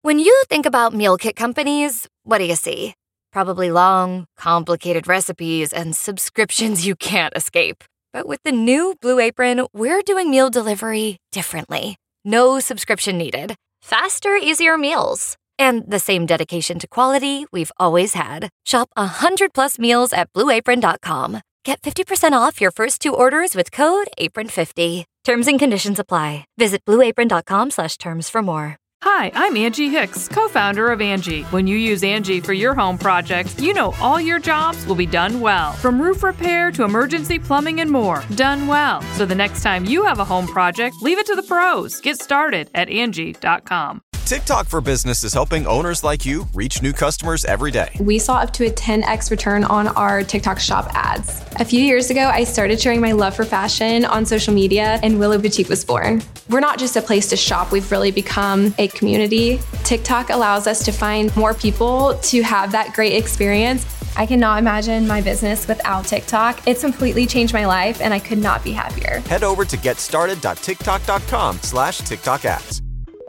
When you think about meal kit companies, what do you see? Probably long, complicated recipes and subscriptions you can't escape. But with the new Blue Apron, we're doing meal delivery differently. No subscription needed. Faster, easier meals. And the same dedication to quality we've always had. Shop 100+ meals at BlueApron.com. Get 50% off your first 2 orders with code APRON50. Terms and conditions apply. Visit BlueApron.com/terms for more. Hi, I'm Angie Hicks, co-founder of Angie. When you use Angie for your home projects, you know all your jobs will be done well. From roof repair to emergency plumbing and more, done well. So the next time you have a home project, leave it to the pros. Get started at Angie.com. TikTok for Business is helping owners like you reach new customers every day. We saw up to a 10x return on our TikTok shop ads. A few years ago, I started sharing my love for fashion on social media, and Willow Boutique was born. We're not just a place to shop, we've really become a community. TikTok allows us to find more people to have that great experience. I cannot imagine my business without TikTok. It's completely changed my life, and I could not be happier. Head over to getstarted.tiktok.com/TikTok ads.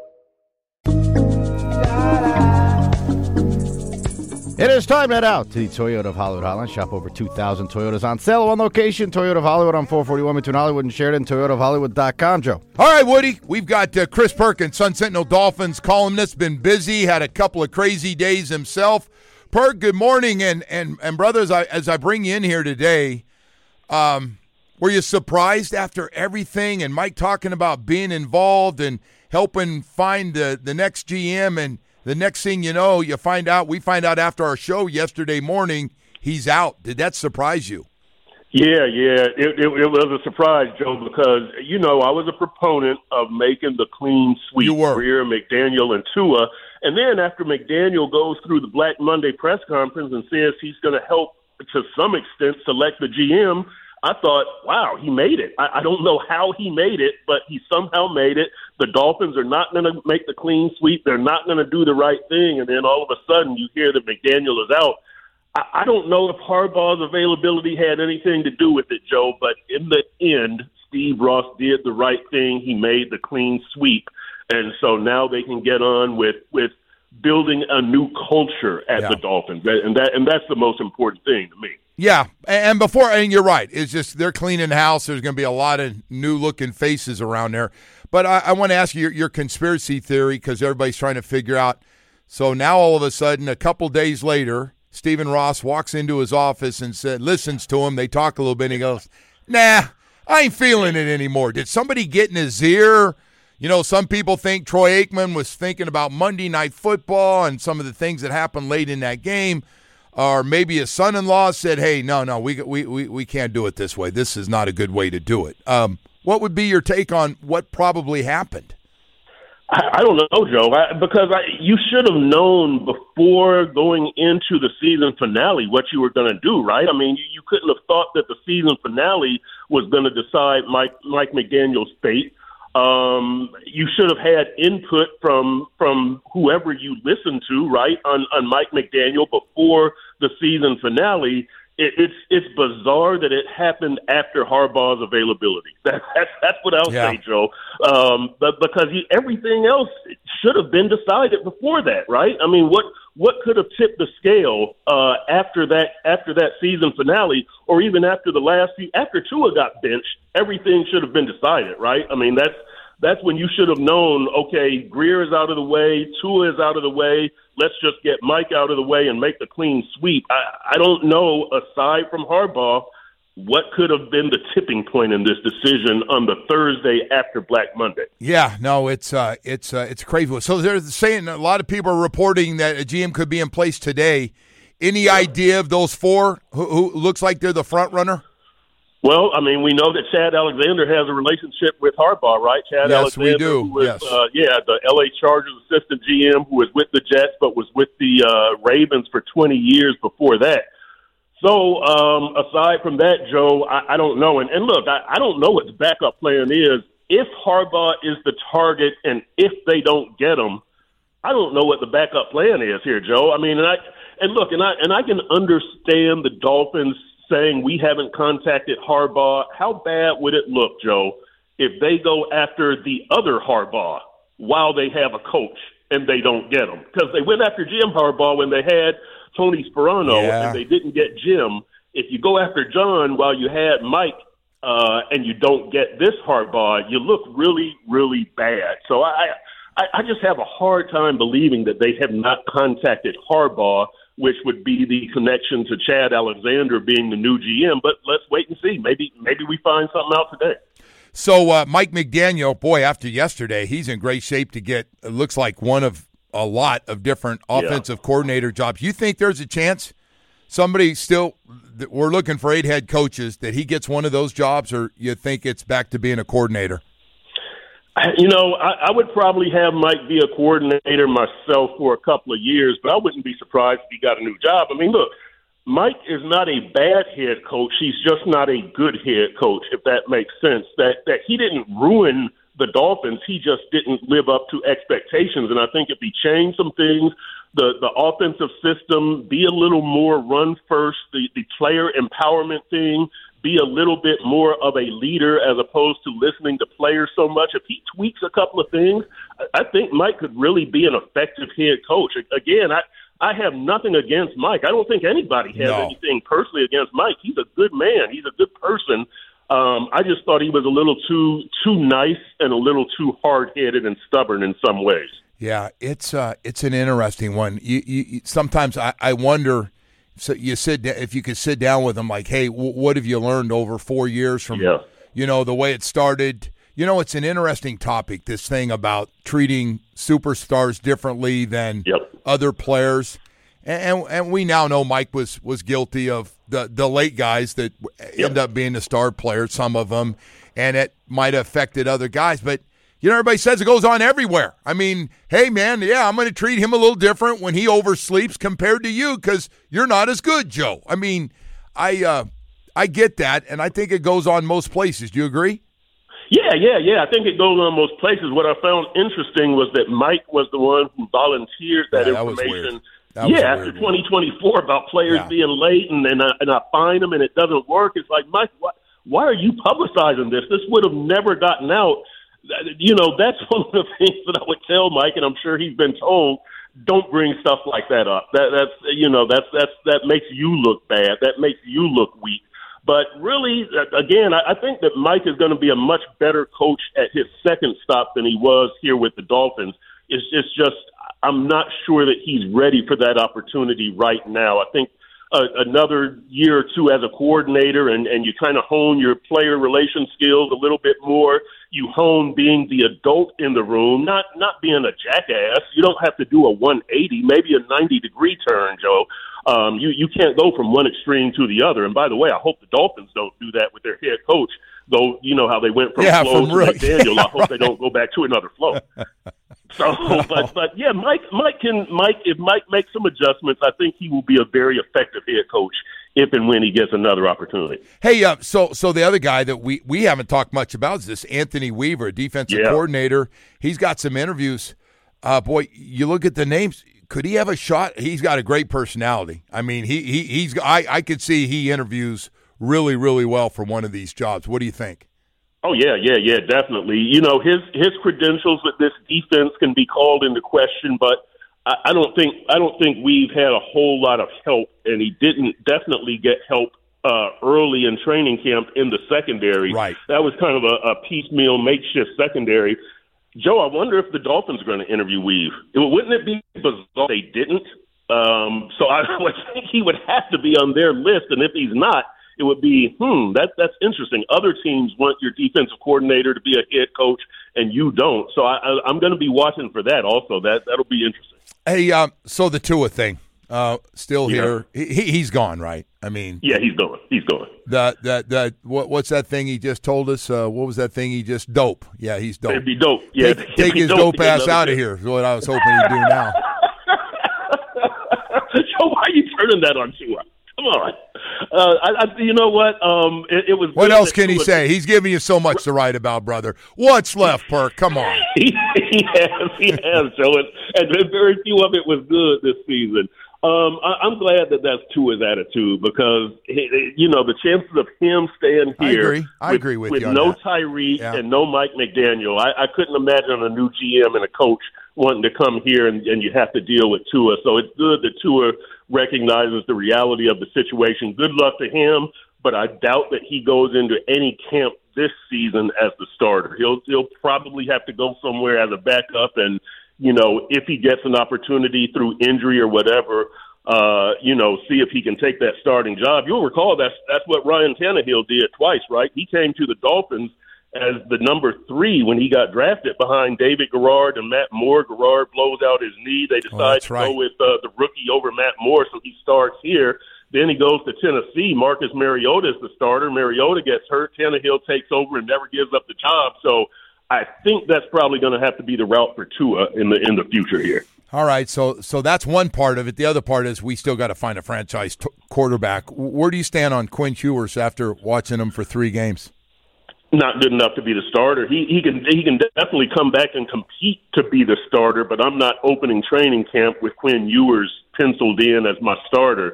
It is time to head out to the Toyota of Hollywood Highland. Shop over 2,000 Toyotas on sale. One location, Toyota of Hollywood on 441 between Hollywood and Sheridan. ToyotaofHollywood.com, Joe. All right, Woody. We've got Chris Perkins, Sun Sentinel Dolphins columnist. Been busy, had a couple of crazy days himself. Perk, good morning. And brothers, as I bring you in here today, were you surprised after everything and Mike talking about being involved and helping find the next GM, and the next thing you know, we find out after our show yesterday morning, he's out. Did that surprise you? Yeah. It was a surprise, Joe, because, I was a proponent of making the clean sweep. You were. Greer, McDaniel, and Tua. And then after McDaniel goes through the Black Monday press conference and says he's going to help, to some extent, select the GM, I thought, wow, he made it. I don't know how he made it, but he somehow made it. The Dolphins are not going to make the clean sweep. They're not going to do the right thing. And then all of a sudden you hear that McDaniel is out. I don't know if Harbaugh's availability had anything to do with it, Joe, but in the end, Steve Ross did the right thing. He made the clean sweep. And so now they can get on with building a new culture at the Dolphins. And that's the most important thing to me. Yeah, and you're right. It's just they're cleaning house. There's going to be a lot of new-looking faces around there. But I want to ask you your conspiracy theory, because everybody's trying to figure out. So now all of a sudden, a couple days later, Stephen Ross walks into his office and listens to him. They talk a little bit, and he goes, nah, I ain't feeling it anymore. Did somebody get in his ear? Some people think Troy Aikman was thinking about Monday Night Football and some of the things that happened late in that game. Or maybe his son-in-law said, hey, no, we can't do it this way. This is not a good way to do it. What would be your take on what probably happened? I don't know, Joe, because you should have known before going into the season finale what you were going to do, right? I mean, you couldn't have thought that the season finale was going to decide Mike McDaniel's fate. You should have had input from whoever you listened to, right, on Mike McDaniel before the season finale. It's bizarre that it happened after Harbaugh's availability. That's what I'll say, Joe. But because everything else should have been decided before that, right? I mean, what could have tipped the scale after that season finale, or even after after Tua got benched? Everything should have been decided, right? I mean, that's when you should have known, okay, Greer is out of the way, Tua is out of the way, let's just get Mike out of the way and make the clean sweep. I don't know, aside from Harbaugh, what could have been the tipping point in this decision on the Thursday after Black Monday. Yeah, no, it's crazy. So they're saying, a lot of people are reporting that a GM could be in place today. Any idea of those four who looks like they're the front runner? Well, I mean, we know that Chad Alexander has a relationship with Harbaugh, right? Chad Alexander, we do. Who was, the L.A. Chargers assistant GM who was with the Jets but was with the Ravens for 20 years before that. So aside from that, Joe, I don't know. And look, I don't know what the backup plan is. If Harbaugh is the target and if they don't get him, I don't know what the backup plan is here, Joe. I mean, and I can understand the Dolphins saying we haven't contacted Harbaugh. How bad would it look, Joe, if they go after the other Harbaugh while they have a coach and they don't get them. Because they went after Jim Harbaugh when they had Tony Sperano, and they didn't get Jim. If you go after John while you had Mike and you don't get this Harbaugh, you look really, really bad. So I just have a hard time believing that they have not contacted Harbaugh, which would be the connection to Chad Alexander being the new GM. But let's wait and see. Maybe we find something out today. So Mike McDaniel, boy, after yesterday, he's in great shape to get, it looks like, one of a lot of different offensive coordinator jobs. You think there's a chance somebody still, we're looking for 8 head coaches, that he gets one of those jobs, or you think it's back to being a coordinator? You know, I would probably have Mike be a coordinator myself for a couple of years, but I wouldn't be surprised if he got a new job. I mean, look, Mike is not a bad head coach. He's just not a good head coach, if that makes sense. That he didn't ruin the Dolphins. He just didn't live up to expectations. And I think if he changed some things, the offensive system, be a little more run first, the player empowerment thing, be a little bit more of a leader as opposed to listening to players so much. If he tweaks a couple of things, I think Mike could really be an effective head coach. Again, I have nothing against Mike. I don't think anybody has anything personally against Mike. He's a good man. He's a good person. I just thought he was a little too nice and a little too hard-headed and stubborn in some ways. Yeah, it's an interesting one. You sometimes I wonder. So if you could sit down with him, like, hey, what have you learned over 4 years from, the way it started? You know, it's an interesting topic, this thing about treating superstars differently than other players. And we now know Mike was guilty of the late guys that end up being the star players, some of them, and it might have affected other guys. But, everybody says it goes on everywhere. I mean, hey, man, I'm going to treat him a little different when he oversleeps compared to you because you're not as good, Joe. I mean, I get that, and I think it goes on most places. Do you agree? Yeah. I think it goes on most places. What I found interesting was that Mike was the one who volunteered that information. After 2024 about players being late, and I find them and it doesn't work. It's like, Mike, why are you publicizing this? This would have never gotten out. That's one of the things that I would tell Mike, and I'm sure he's been told, don't bring stuff like that up. That makes you look bad. That makes you look weak. But really, again, I think that Mike is going to be a much better coach at his second stop than he was here with the Dolphins. It's just I'm not sure that he's ready for that opportunity right now. I think another year or two as a coordinator and you kind of hone your player relation skills a little bit more. You hone being the adult in the room, not being a jackass. You don't have to do a 180, maybe a 90-degree turn, Joe. You can't go from one extreme to the other. And by the way, I hope the Dolphins don't do that with their head coach. Though, you know how they went from Flo to McDaniel. I hope they don't go back to another Flo. So, but yeah, if Mike makes some adjustments, I think he will be a very effective head coach if and when he gets another opportunity. Hey, so the other guy that we haven't talked much about is this Anthony Weaver, defensive coordinator. He's got some interviews. Boy, you look at the names. Could he have a shot? He's got a great personality. I mean, I could see he interviews really, really well for one of these jobs. What do you think? Oh, yeah, definitely. His credentials with this defense can be called into question, but I don't think we've had a whole lot of help, and he didn't definitely get help early in training camp in the secondary. Right. That was kind of a piecemeal makeshift secondary. Joe, I wonder if the Dolphins are going to interview Weave. Wouldn't it be bizarre if they didn't? So I would think he would have to be on their list, and if he's not, it would be, that's interesting. Other teams want your defensive coordinator to be a head coach, and you don't. So I'm going to be watching for that also. That'll be interesting. Hey, so the Tua thing, still here. He's gone, right? I mean, yeah, he's going. He's going. What's that thing he just told us? What was that thing he just dope? Yeah, he's dope. It'd be dope. Yeah, take his dope ass out of here. Is what I was hoping he'd do now. So why are you turning that on Tua? Come on. You know what? It was. What else can he say? He's giving you so much to write about, brother. What's left, Perk? Come on. He has, Joe, and very few of it was good this season. I'm glad that that's Tua's attitude because, the chances of him staying here I agree with you on no that. Tyreek and no Mike McDaniel, I couldn't imagine a new GM and a coach wanting to come here and you have to deal with Tua. So it's good that Tua recognizes the reality of the situation. Good luck to him, but I doubt that he goes into any camp this season as the starter. He'll probably have to go somewhere as a backup and, if he gets an opportunity through injury or whatever, see if he can take that starting job. You'll recall that's what Ryan Tannehill did twice, right? He came to the Dolphins as the number 3 when he got drafted behind David Garrard and Matt Moore. Garrard blows out his knee. They decide to go with the rookie over Matt Moore, so he starts here. Then he goes to Tennessee. Marcus Mariota is the starter. Mariota gets hurt. Tannehill takes over and never gives up the job. So I think that's probably going to have to be the route for Tua in the future here. All right, so that's one part of it. The other part is we still got to find a franchise quarterback. Where do you stand on Quinn Ewers after watching him for 3 games? Not good enough to be the starter. He can definitely come back and compete to be the starter, but I'm not opening training camp with Quinn Ewers penciled in as my starter.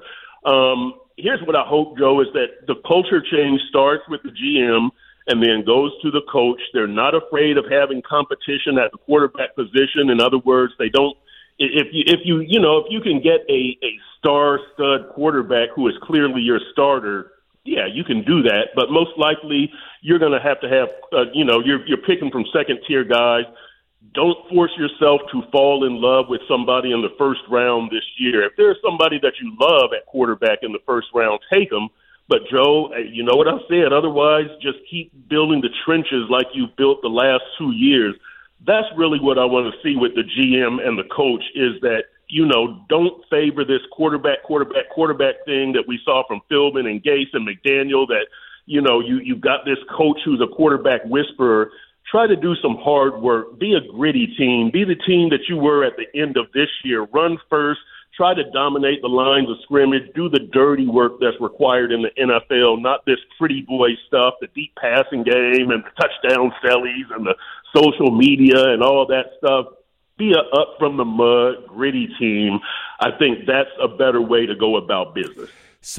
Here's what I hope, Joe, is that the culture change starts with the GM and then goes to the coach. They're not afraid of having competition at the quarterback position. In other words, they don't. If you can get a star stud quarterback who is clearly your starter, yeah, you can do that. But most likely, you're going to have you're picking from second tier guys. Don't force yourself to fall in love with somebody in the first round this year. If there's somebody that you love at quarterback in the first round, take them. But, Joe, you know what I've said. Otherwise, just keep building the trenches like you've built the last 2 years. That's really what I want to see with the GM and the coach is that, don't favor this quarterback thing that we saw from Philbin and Gase and McDaniel that, you've got this coach who's a quarterback whisperer. Try to do some hard work. Be a gritty team. Be the team that you were at the end of this year. Run first. Try to dominate the lines of scrimmage. Do the dirty work that's required in the NFL, not this pretty boy stuff, the deep passing game and the touchdown sellies and the social media and all that stuff. Be a up-from-the-mud, gritty team. I think that's a better way to go about business.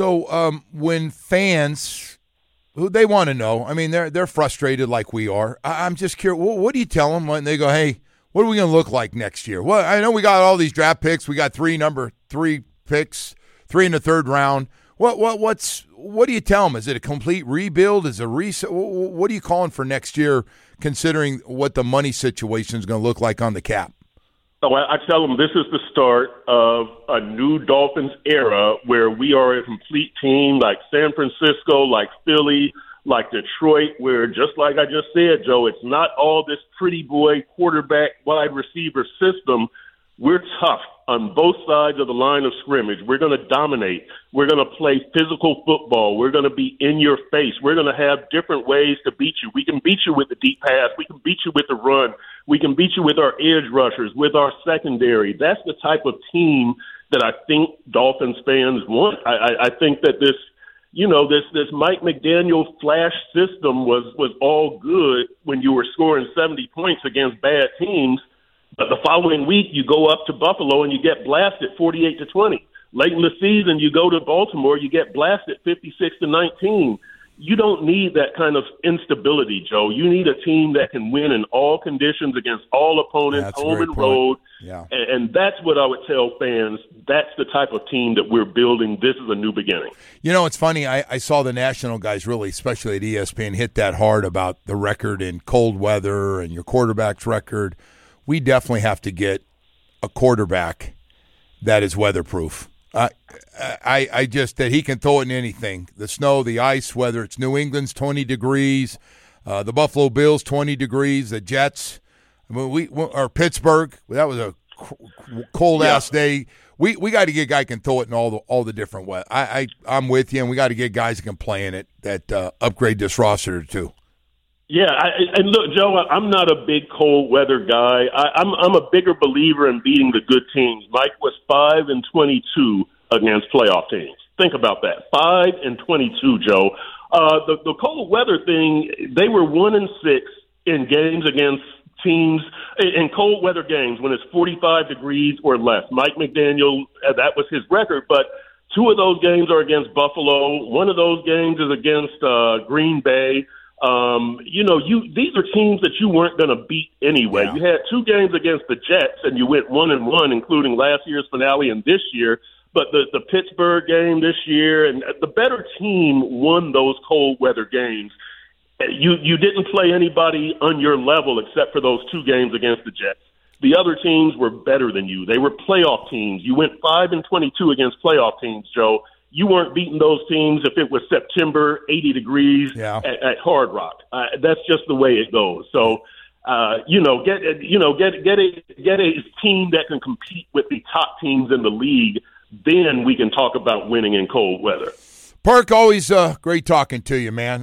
So when fans, who they want to know, I mean, they're frustrated like we are. I'm just curious, what do you tell them when they go, hey, what are we going to look like next year? Well, I know we got all these draft picks. We got 3 number 3 picks, 3 in the 3rd round. What do you tell them? Is it a complete rebuild? Is it a reset? What are you calling for next year, considering what the money situation is going to look like on the cap? So I tell them this is the start of a new Dolphins era where we are a complete team like San Francisco, like Philly, like Detroit, where just like I just said, Joe, it's not all this pretty boy quarterback wide receiver system. We're tough on both sides of the line of scrimmage. We're going to dominate. We're going to play physical football. We're going to be in your face. We're going to have different ways to beat you. We can beat you with the deep pass. We can beat you with the run. We can beat you with our edge rushers, with our secondary. That's the type of team that I think Dolphins fans want. I think that this Mike McDaniel flash system was all good when you were scoring 70 points against bad teams. But the following week, you go up to Buffalo and you get blasted 48-20. Late in the season, you go to Baltimore, you get blasted 56-19. You don't need that kind of instability, Joe. You need a team that can win in all conditions against all opponents, home and road. Yeah. And that's what I would tell fans. That's the type of team that we're building. This is a new beginning. It's funny. I saw the national guys really, especially at ESPN, hit that hard about the record in cold weather and your quarterback's record. We definitely have to get a quarterback that is weatherproof. I just that he can throw it in anything. The snow, the ice, whether it's New England's 20 degrees, the Buffalo Bills 20 degrees, the Jets, or Pittsburgh. That was a cold ass day. We got to get a guy who can throw it in all the different weather. I'm with you, and we got to get guys who can play in it that upgrade this roster too. Yeah, and look, Joe, I'm not a big cold weather guy. I'm a bigger believer in beating the good teams. Mike was 5-22 against playoff teams. Think about that, 5-22, Joe. The cold weather thing, they were 1-6 in games against teams in cold weather games when it's 45 degrees or less. Mike McDaniel, that was his record, but 2 of those games are against Buffalo. 1 of those games is against Green Bay. These are teams that you weren't going to beat anyway. Yeah. You had 2 games against the Jets, and you went 1-1, including last year's finale and this year. But the Pittsburgh game this year, and the better team won those cold weather games. You didn't play anybody on your level except for those 2 games against the Jets. The other teams were better than you. They were playoff teams. You went 5-22 against playoff teams, Joe. You weren't beating those teams if it was September, 80 degrees at Hard Rock. That's just the way it goes. So, get a team that can compete with the top teams in the league. Then we can talk about winning in cold weather. Perk, always great talking to you, man.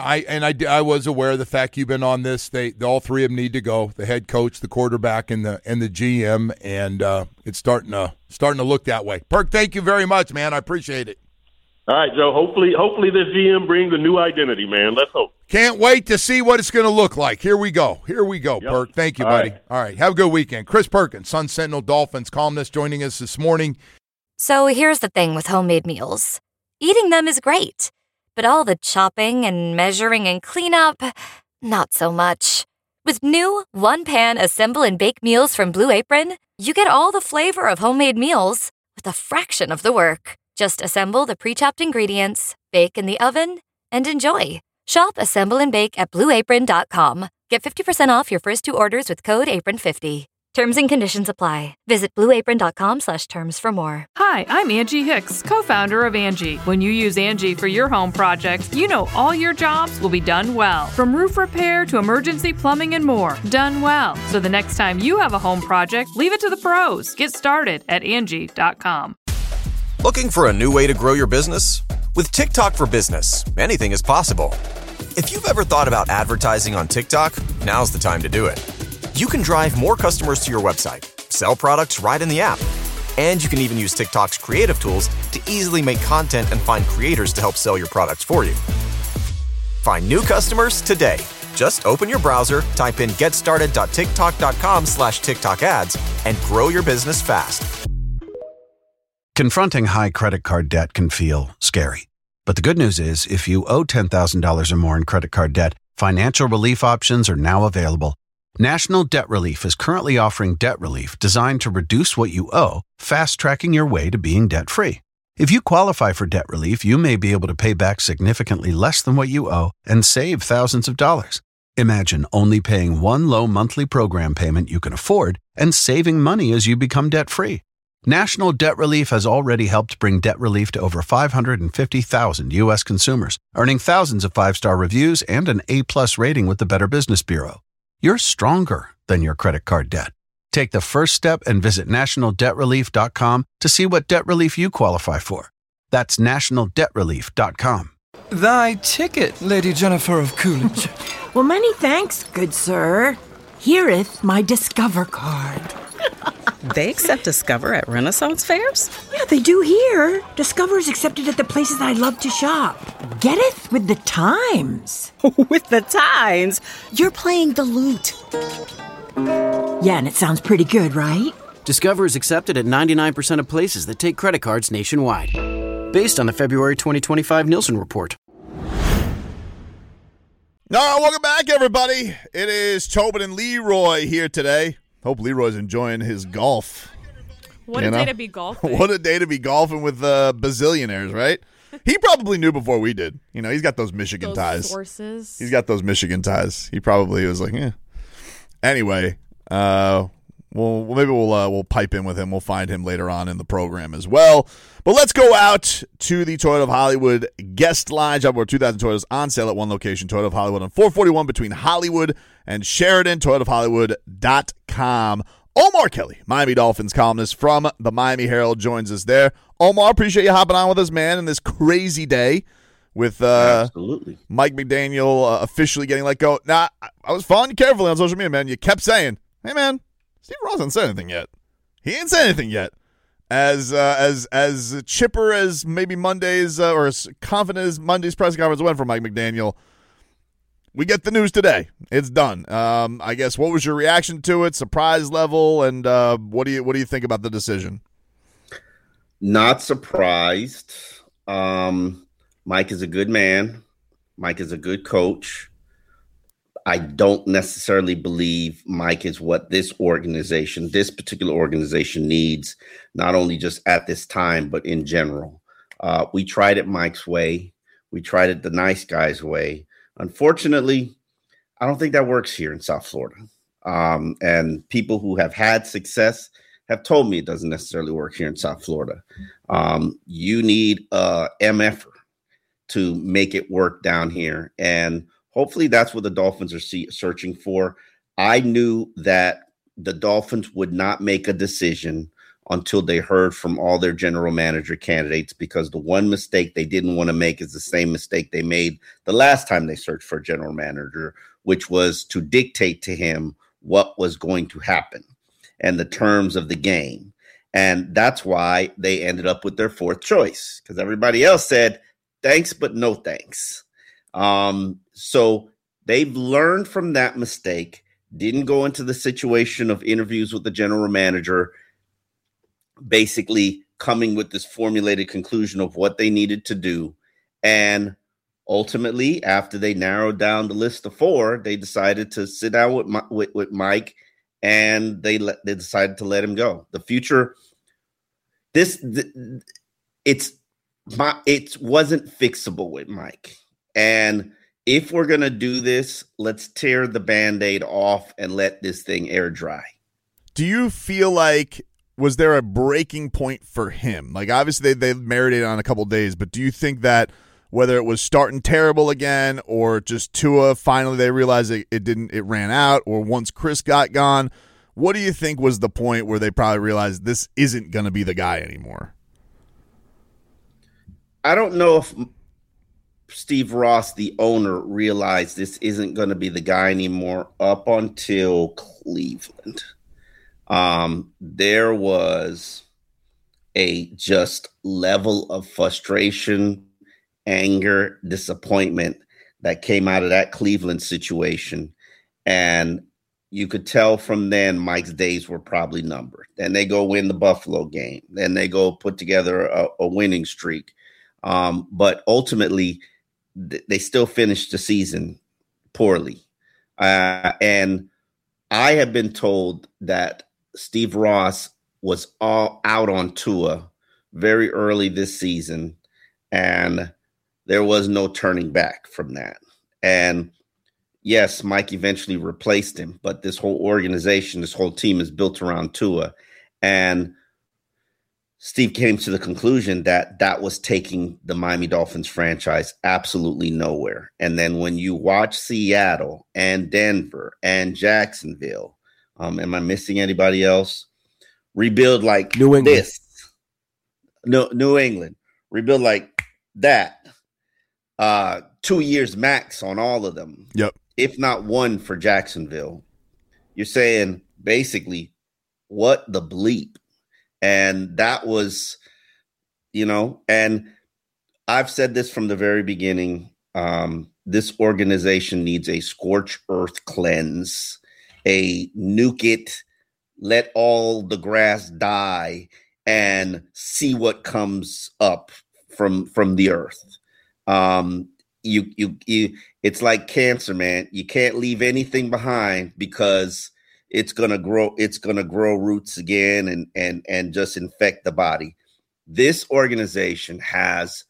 I was aware of the fact you've been on this. All 3 of them need to go: the head coach, the quarterback, and the GM. And it's starting to look that way. Perk, thank you very much, man. I appreciate it. All right, Joe. Hopefully this GM brings a new identity, man. Let's hope. Can't wait to see what it's going to look like. Here we go, yep. Perk. Thank you, buddy. All right, have a good weekend. Chris Perkins, Sun Sentinel Dolphins columnist, joining us this morning. So here's the thing with homemade meals. Eating them is great, but all the chopping and measuring and cleanup, not so much. With new one-pan assemble and bake meals from Blue Apron, you get all the flavor of homemade meals with a fraction of the work. Just assemble the pre-chopped ingredients, bake in the oven, and enjoy. Shop Assemble and Bake at BlueApron.com. Get 50% off your first 2 orders with code APRON50. Terms and conditions apply. Visit BlueApron.com/terms for more. Hi, I'm Angie Hicks, co-founder of Angie. When you use Angie for your home projects, you know all your jobs will be done well. From roof repair to emergency plumbing and more, done well. So the next time you have a home project, leave it to the pros. Get started at Angie.com. Looking for a new way to grow your business? With TikTok for Business, anything is possible. If you've ever thought about advertising on TikTok, now's the time to do it. You can drive more customers to your website, sell products right in the app, and you can even use TikTok's creative tools to easily make content and find creators to help sell your products for you. Find new customers today. Just open your browser, type in getstarted.tiktok.com/TikTok ads, and grow your business fast. Confronting high credit card debt can feel scary. But the good news is, if you owe $10,000 or more in credit card debt, financial relief options are now available. National Debt Relief is currently offering debt relief designed to reduce what you owe, fast-tracking your way to being debt-free. If you qualify for debt relief, you may be able to pay back significantly less than what you owe and save thousands of dollars. Imagine only paying one low monthly program payment you can afford and saving money as you become debt-free. National Debt Relief has already helped bring debt relief to over 550,000 U.S. consumers, earning thousands of 5-star reviews and an A+ rating with the Better Business Bureau. You're stronger than your credit card debt. Take the first step and visit nationaldebtrelief.com to see what debt relief you qualify for. That's nationaldebtrelief.com. Thy ticket, Lady Jennifer of Coolidge. Well, many thanks, good sir. Here'th my Discover card. They accept Discover at Renaissance fairs? Yeah, they do here. Discover is accepted at the places I love to shop. Getteth with the times. With the times? You're playing the lute. Yeah, and it sounds pretty good, right? Discover is accepted at 99% of places that take credit cards nationwide. Based on the February 2025 Nielsen report. All right, welcome back, everybody. It is Tobin and Leroy here today. Hope Leroy's enjoying his golf. What a day to be golfing. What a day to be golfing with bazillionaires, right? He probably knew before we did. You know, he's got those Michigan ties. Sources. He's got those Michigan ties. He probably was like, Anyway, we'll pipe in with him. We'll find him later on in the program as well. But let's go out to the Toyota of Hollywood guest line. Job over 2,000 Toyotas on sale at one location, Toyota of Hollywood on 441 between Hollywood and Sheridan, toyotaofhollywood.com. Omar Kelly, Miami Dolphins columnist from the Miami Herald, joins us there. Omar, appreciate you hopping on with us, man, in this crazy day with Absolutely. Mike McDaniel officially getting let go. Now, I was following you carefully on social media, man. You kept saying, hey, man, Steve Ross hasn't said anything yet. He ain't said anything yet. As chipper as maybe Monday's or as confident as Monday's press conference went for Mike McDaniel, we get the news today. It's done. I guess, what was your reaction to it? Surprise level, and what do you think about the decision? Not surprised. Mike is a good man. Mike is a good coach. I don't necessarily believe Mike is what this particular organization needs, not only just at this time, but in general. We tried it Mike's way. We tried it the nice guy's way. Unfortunately, I don't think that works here in South Florida. And people who have had success have told me it doesn't necessarily work here in South Florida. You need a MFer to make it work down here. And hopefully that's what the Dolphins are searching for. I knew that the Dolphins would not make a decision until they heard from all their general manager candidates, because the one mistake they didn't want to make is the same mistake they made the last time they searched for a general manager, which was to dictate to him what was going to happen and the terms of the game. And that's why they ended up with their fourth choice, because everybody else said, thanks, but no thanks. So they've learned from that mistake, didn't go into the situation of interviews with the general manager, basically coming with this formulated conclusion of what they needed to do. And ultimately, after they narrowed down the list of 4, they decided to sit down with Mike, and they decided to let him go. The future, it wasn't fixable with Mike. And if we're going to do this, let's tear the Band-Aid off and let this thing air dry. Do you feel like, was there a breaking point for him? Like, obviously they marinated on a couple days, but do you think that whether it was starting terrible again, or just Tua, finally they realized it ran out, or once Chris got gone, what do you think was the point where they probably realized this isn't going to be the guy anymore? I don't know if Steve Ross, the owner, realized this isn't going to be the guy anymore up until Cleveland. There was a just level of frustration, anger, disappointment that came out of that Cleveland situation. And you could tell from then Mike's days were probably numbered. Then they go win the Buffalo game. Then they go put together a winning streak. But ultimately, they still finished the season poorly. And I have been told that Steve Ross was all out on Tua very early this season, and there was no turning back from that. And yes, Mike eventually replaced him, but this whole organization, this whole team is built around Tua. And Steve came to the conclusion that that was taking the Miami Dolphins franchise absolutely nowhere. And then when you watch Seattle and Denver and Jacksonville, am I missing anybody else? Rebuild like New England. This. No, New England. Rebuild like that. 2 years max on all of them. Yep. If not one for Jacksonville. You're saying basically, what the bleep? And that was, and I've said this from the very beginning. This organization needs a scorched earth cleanse, a nuke it, let all the grass die, and see what comes up from the earth. It's like cancer, man. You can't leave anything behind because it's gonna grow roots again and just infect the body. This organization has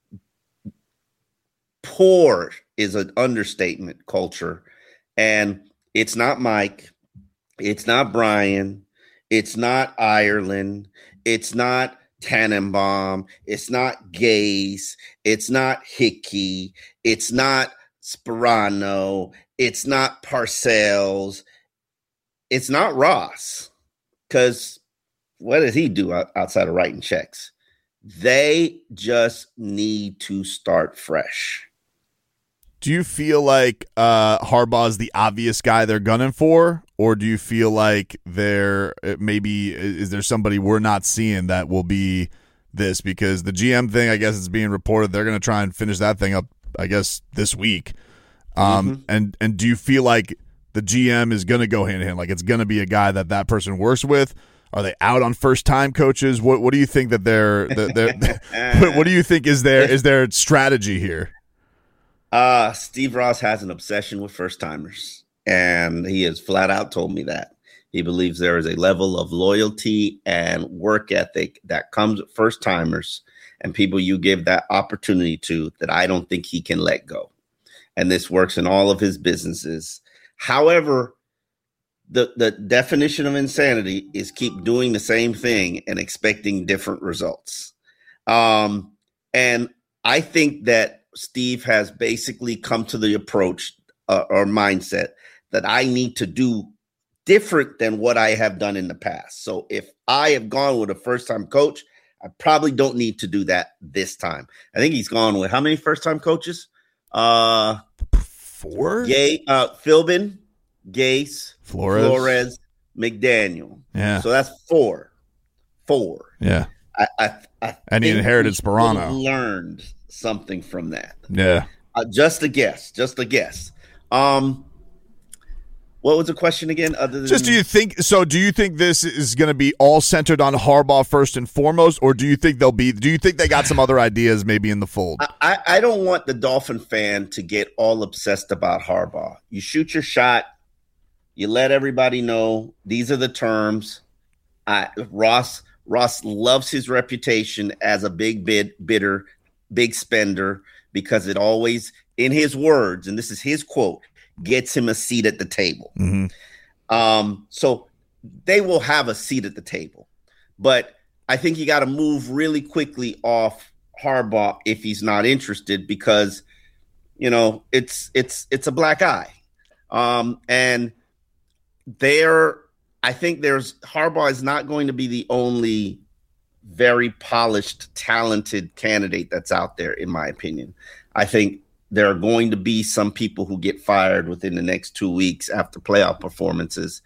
poor is an understatement culture. And it's not Mike, it's not Brian, it's not Ireland, it's not Tannenbaum, it's not Gase, it's not Hickey, it's not Sperano, it's not Parcells, it's not Ross, because what does he do outside of writing checks? They just need to start fresh. Do you feel like Harbaugh is the obvious guy they're gunning for, or do you feel like is there somebody we're not seeing that will be this? Because the GM thing, I guess it's being reported they're going to try and finish that thing up, I guess, this week. And do you feel like the GM is going to go hand in hand? Like it's going to be a guy that person works with? Are they out on first time coaches? What do you think that they're what do you think is their strategy here? Steve Ross has an obsession with first timers, and he has flat out told me that. He believes there is a level of loyalty and work ethic that comes with first timers and people you give that opportunity to that I don't think he can let go. And this works in all of his businesses. However, the definition of insanity is keep doing the same thing and expecting different results. And I think that Steve has basically come to the approach or mindset that I need to do different than what I have done in the past. So if I have gone with a first-time coach, I probably don't need to do that this time. I think he's gone with how many first-time coaches? 4? Philbin, Gase, Flores, McDaniel. Yeah. So that's 4. Yeah. I and he inherited Sperano. Learned something from that. Yeah. Just a guess. What was the question again? Other than do you think this is going to be all centered on Harbaugh first and foremost, or do you think they got some other ideas maybe in the fold? I don't want the Dolphin fan to get all obsessed about Harbaugh. You shoot your shot. You let everybody know these are the terms. Ross loves his reputation as a big bidder, big spender, because it always, in his words, and this is his quote, gets him a seat at the table. Mm-hmm. So they will have a seat at the table. But I think you got to move really quickly off Harbaugh if he's not interested, because, it's a black eye. And I think Harbaugh is not going to be the only very polished, talented candidate that's out there, in my opinion. I think there are going to be some people who get fired within the next 2 weeks after playoff performances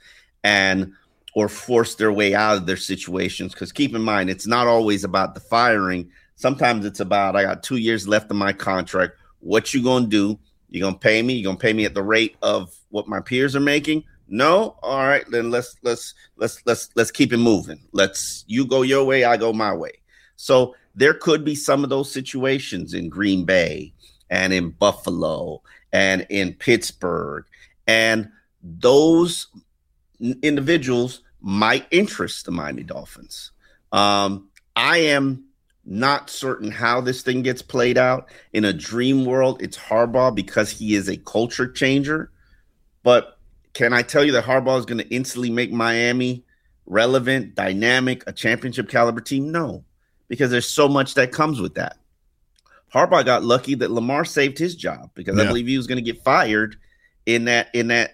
or force their way out of their situations. Because keep in mind, it's not always about the firing. Sometimes it's about, I got 2 years left of my contract. What you going to do? You going to pay me? You going to pay me at the rate of what my peers are making? No? All right, then let's keep it moving. You go your way, I go my way. So there could be some of those situations in Green Bay and in Buffalo and in Pittsburgh. And those individuals might interest the Miami Dolphins. I am not certain how this thing gets played out. In a dream world, it's Harbaugh because he is a culture changer. But can I tell you that Harbaugh is going to instantly make Miami relevant, dynamic, a championship caliber team? No, because there's so much that comes with that. Harbaugh got lucky that Lamar saved his job, because I believe he was going to get fired in that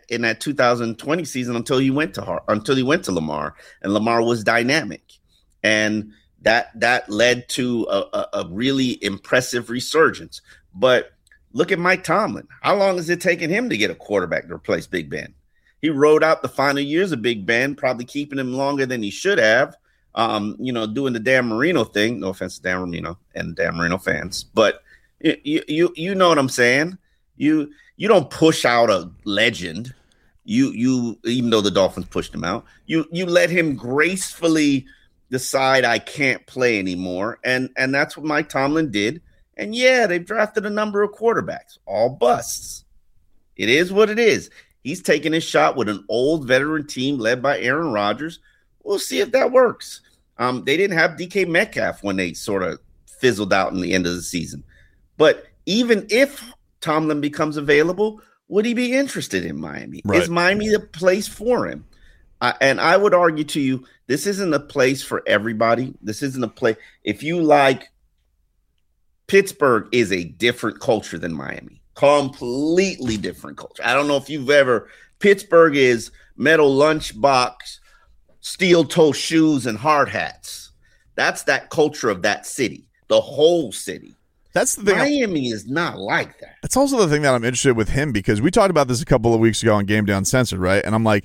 2020 season until he went to Lamar, and Lamar was dynamic, and that led to a really impressive resurgence. But look at Mike Tomlin. How long has it taken him to get a quarterback to replace Big Ben? He rode out the final years of Big Ben, probably keeping him longer than he should have. Doing the Dan Marino thing. No offense to Dan Marino and Dan Marino fans, but you know what I'm saying. You don't push out a legend. You even though the Dolphins pushed him out, you let him gracefully decide I can't play anymore, and that's what Mike Tomlin did. And they've drafted a number of quarterbacks, all busts. It is what it is. He's taking his shot with an old veteran team led by Aaron Rodgers. We'll see if that works. They didn't have DK Metcalf when they sort of fizzled out in the end of the season. But even if Tomlin becomes available, would he be interested in Miami? Right. Is Miami the place for him? And I would argue to you, this isn't a place for everybody. This isn't a place. If you like, Pittsburgh is a different culture than Miami. Completely different culture. I don't know if you've Pittsburgh is metal lunchbox, steel-toe shoes, and hard hats. That's that culture of that city, the whole city. That's the thing. Miami is not like that. That's also the thing that I'm interested with him, because we talked about this a couple of weeks ago on Game Day Uncensored, right? And I'm like,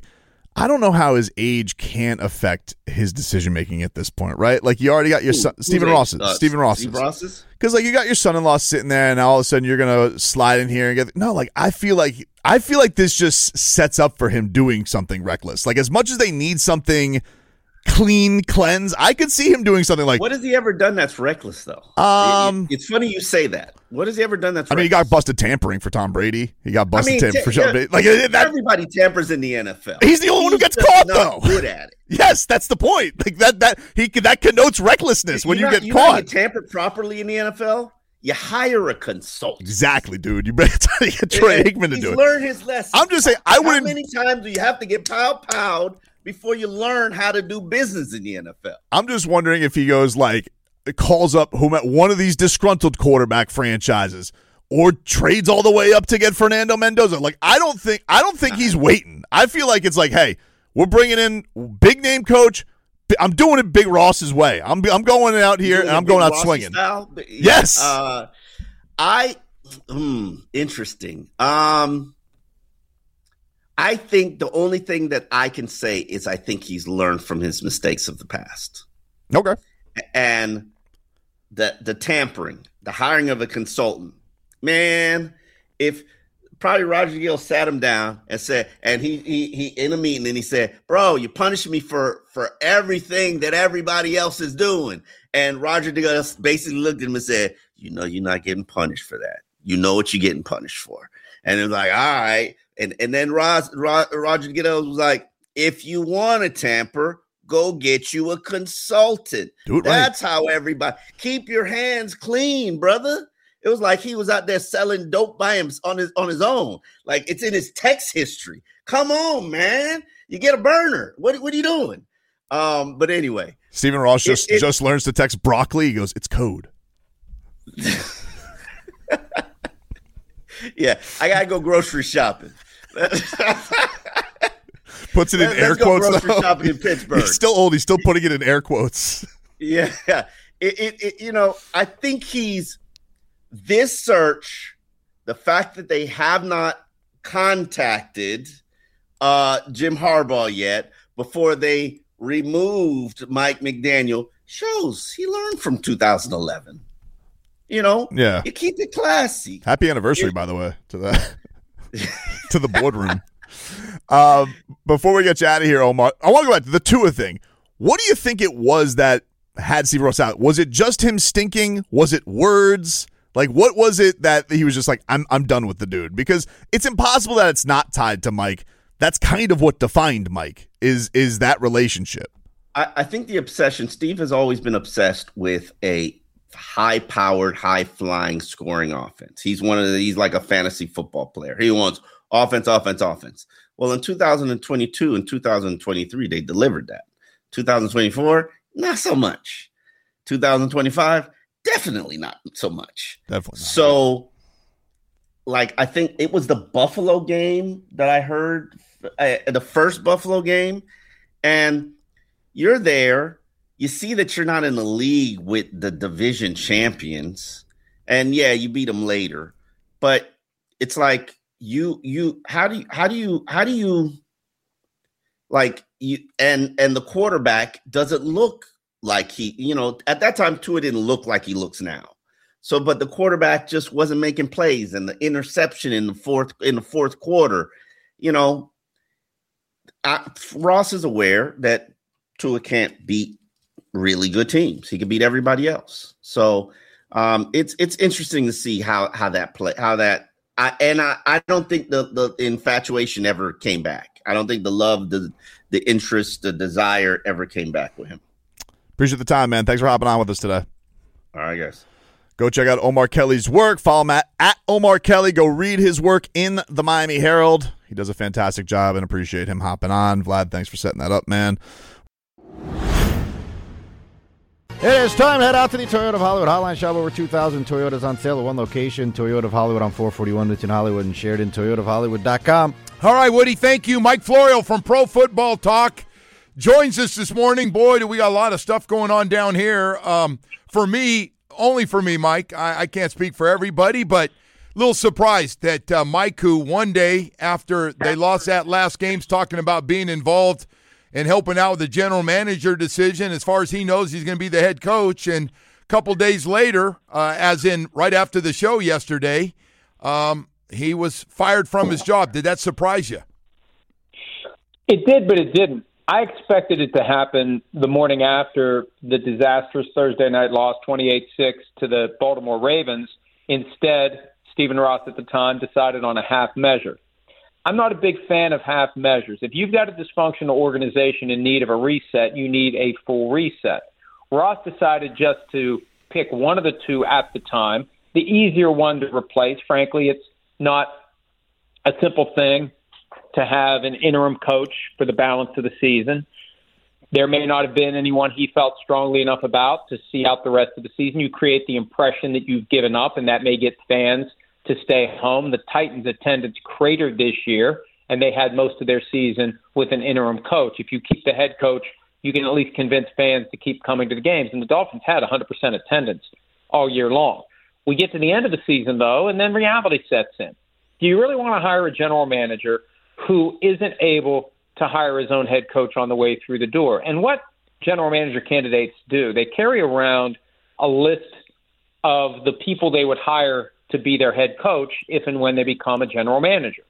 I don't know how his age can't affect his decision making at this point, right? Like you already got your son, Stephen Ross's. Because like you got your son-in-law sitting there, and all of a sudden you're gonna slide in here and get I feel like this just sets up for him doing something reckless. Like as much as they need something clean, cleanse, I could see him doing something like. What has he ever done that's reckless though? It's funny you say that. What has he ever done that's? I mean, he got busted tampering for Tom Brady. He got busted tampering for Sean Brady. Like everybody tampers in the NFL. He's the only one who gets caught though. Good at it. Yes, that's the point. Like that connotes recklessness when you get you caught. You tampered properly in the NFL. You hire a consultant. Exactly, dude. You better try to get Troy Aikman to do it. He's learned his lesson. I'm just saying, I wouldn't. How many times do you have to get pow-powed before you learn how to do business in the NFL? I'm just wondering if he goes calls up one of these disgruntled quarterback franchises or trades all the way up to get Fernando Mendoza. Like I don't think he's waiting. I feel like it's like, hey, we're bringing in big name coach. I'm doing it Big Ross's way. I'm going out here and I'm going out swinging. Style? Yes. Interesting. I think the only thing that I can say is I think he's learned from his mistakes of the past. Okay. And the tampering, the hiring of a consultant, man, if probably Roger Gill sat him down and said, and he in a meeting and he said, bro, you punished me for everything that everybody else is doing. And Roger Gill basically looked at him and said, you know, you're not getting punished for that. You know what you're getting punished for. And it was like, all right. And then Roger Goodell was like, if you want to tamper, go get you a consultant. That's how everybody keep your hands clean, brother. It was like he was out there selling dope by him on his own. Like it's in his text history. Come on, man. You get a burner. What are you doing? But anyway. Stephen Ross just learns to text broccoli. He goes, it's code. Yeah, I gotta go grocery shopping. Puts it in air quotes. Grocery shopping in Pittsburgh. He's still old. He's still putting it in air quotes. Yeah. I think this search, the fact that they have not contacted Jim Harbaugh yet before they removed Mike McDaniel shows he learned from 2011. Yeah. You keep it classy. Happy anniversary, by the way, to that to the boardroom. Before we get you out of here, Omar, I want to go back to the Tua thing. What do you think it was that had Steve Ross out? Was it just him stinking? Was it words? Like, what was it that he was just like, I'm done with the dude? Because it's impossible that it's not tied to Mike. That's kind of what defined Mike, is that relationship. I think the obsession, Steve has always been obsessed with a high-powered, high-flying scoring offense. He's like a fantasy football player. He wants offense. Well, in 2022 and 2023, they delivered that. 2024, not so much. 2025, definitely not so much. Definitely not. So, I think it was the Buffalo game that I heard, the first Buffalo game, and you're there. You see that you're not in the league with the division champions, and yeah, you beat them later. But it's like how do you like you and the quarterback doesn't look like he, at that time Tua didn't look like he looks now. So, but the quarterback just wasn't making plays, and the interception in the fourth quarter, Ross is aware that Tua can't beat really good teams. He can beat everybody else. So it's interesting to see how that play, I don't think the infatuation ever came back. I don't think the love, the interest, the desire ever came back with him. Appreciate the time, man. Thanks for hopping on with us today. All right, guys. Go check out Omar Kelly's work. Follow him at Omar Kelly. Go read his work in the Miami Herald. He does a fantastic job and appreciate him hopping on. Vlad, thanks for setting that up, man. It is time to head out to the Toyota of Hollywood Hotline. Shop over 2,000 Toyotas on sale at one location. Toyota of Hollywood on 441 Newton Hollywood and Sheridan. ToyotaofHollywood.com. All right, Woody, thank you. Mike Florio from Pro Football Talk joins us this morning. Boy, do we got a lot of stuff going on down here. Only for me, Mike. I can't speak for everybody, but little surprised that Mike, who one day after they lost that last game's talking about being involved and helping out with the general manager decision, as far as he knows, he's going to be the head coach. And a couple days later, as in right after the show yesterday, he was fired from his job. Did that surprise you? It did, but it didn't. I expected it to happen the morning after the disastrous Thursday night loss, 28-6 to the Baltimore Ravens. Instead, Stephen Ross at the time decided on a half measure. I'm not a big fan of half measures. If you've got a dysfunctional organization in need of a reset, you need a full reset. Ross decided just to pick one of the two at the time, the easier one to replace. Frankly, it's not a simple thing to have an interim coach for the balance of the season. There may not have been anyone he felt strongly enough about to see out the rest of the season. You create the impression that you've given up, and that may get fans to stay home. The Titans' attendance cratered this year, and they had most of their season with an interim coach. If you keep the head coach, you can at least convince fans to keep coming to the games. And the Dolphins had 100% attendance all year long. We get to the end of the season, though, and then reality sets in. Do you really want to hire a general manager who isn't able to hire his own head coach on the way through the door? And what general manager candidates do, they carry around a list of the people they would hire to be their head coach if and when they become a general manager.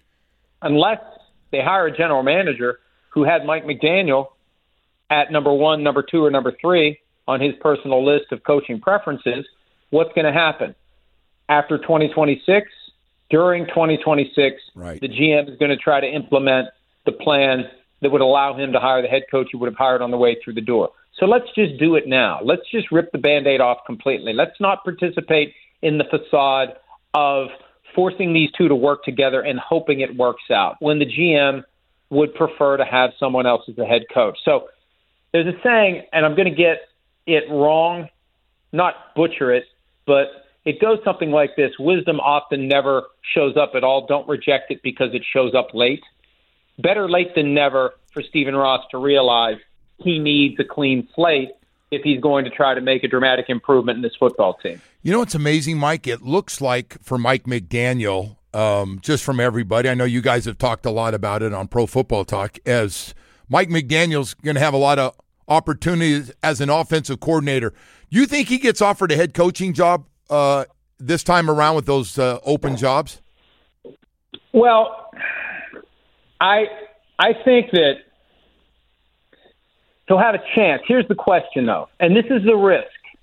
Unless they hire a general manager who had Mike McDaniel at number 1, number 2, or number 3 on his personal list of coaching preferences, what's going to happen? After 2026, during 2026, right, the GM is going to try to implement the plan that would allow him to hire the head coach he would have hired on the way through the door. So let's just do it now. Let's just rip the Band-Aid off completely. Let's not participate in the facade of forcing these two to work together and hoping it works out when the GM would prefer to have someone else as the head coach. So there's a saying, and I'm going to get it wrong, not butcher it, but it goes something like this: wisdom often never shows up at all. Don't reject it because it shows up late. Better late than never for Stephen Ross to realize he needs a clean slate if he's going to try to make a dramatic improvement in this football team. You know what's amazing, Mike? It looks like for Mike McDaniel, just from everybody, I know you guys have talked a lot about it on Pro Football Talk, as Mike McDaniel's going to have a lot of opportunities as an offensive coordinator. Do you think he gets offered a head coaching job this time around with those open jobs? Well, I think that he'll have a chance. Here's the question, though, and this is the risk.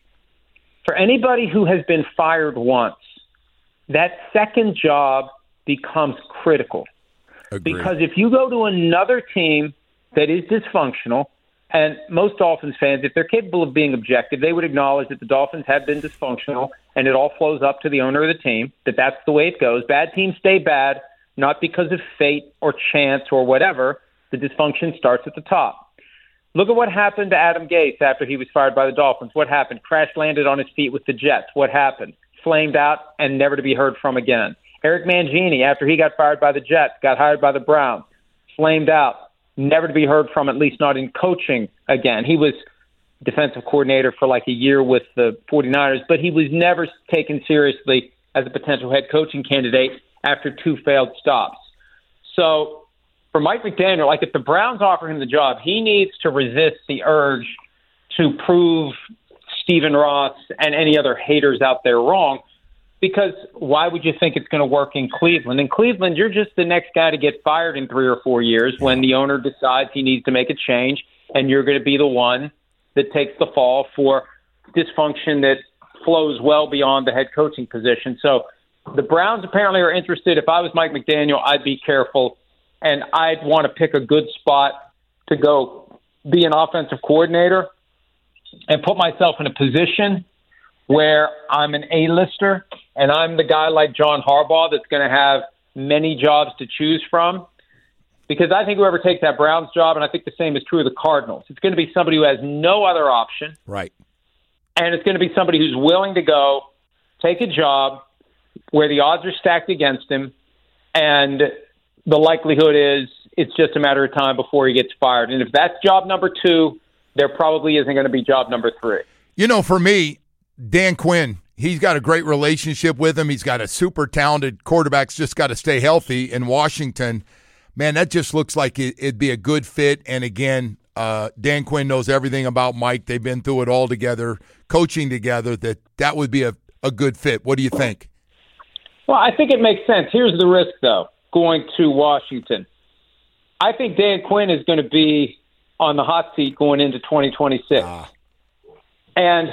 For anybody who has been fired once, that second job becomes critical. Agreed. Because if you go to another team that is dysfunctional, and most Dolphins fans, if they're capable of being objective, they would acknowledge that the Dolphins have been dysfunctional, and it all flows up to the owner of the team, that's the way it goes. Bad teams stay bad, not because of fate or chance or whatever. The dysfunction starts at the top. Look at what happened to Adam Gase after he was fired by the Dolphins. What happened? Crash landed on his feet with the Jets. What happened? Flamed out and never to be heard from again. Eric Mangini, after he got fired by the Jets, got hired by the Browns. Flamed out. Never to be heard from, at least not in coaching again. He was defensive coordinator for like a year with the 49ers, but he was never taken seriously as a potential head coaching candidate after 2 failed stops. So for Mike McDaniel, like if the Browns offer him the job, he needs to resist the urge to prove Stephen Ross and any other haters out there wrong, because why would you think it's going to work in Cleveland? In Cleveland, you're just the next guy to get fired in 3 or 4 years when the owner decides he needs to make a change, and you're going to be the one that takes the fall for dysfunction that flows well beyond the head coaching position. So the Browns apparently are interested. If I was Mike McDaniel, I'd be careful, and I'd want to pick a good spot to go be an offensive coordinator and put myself in a position where I'm an A-lister and I'm the guy like John Harbaugh that's going to have many jobs to choose from. Because I think whoever takes that Browns job, and I think the same is true of the Cardinals, it's going to be somebody who has no other option. Right. And it's going to be somebody who's willing to go take a job where the odds are stacked against him, and the likelihood is it's just a matter of time before he gets fired. And if that's job number 2, there probably isn't going to be job number 3. You know, for me, Dan Quinn he's got a great relationship with him. He's got a super talented quarterback. Just got to stay healthy in Washington. Man, that just looks like it'd be a good fit. And again, Dan Quinn knows everything about Mike. They've been through it all together, coaching together. That would be a good fit. What do you think? Well, I think it makes sense. Here's the risk, though, going to Washington. I think Dan Quinn is going to be on the hot seat going into 2026. And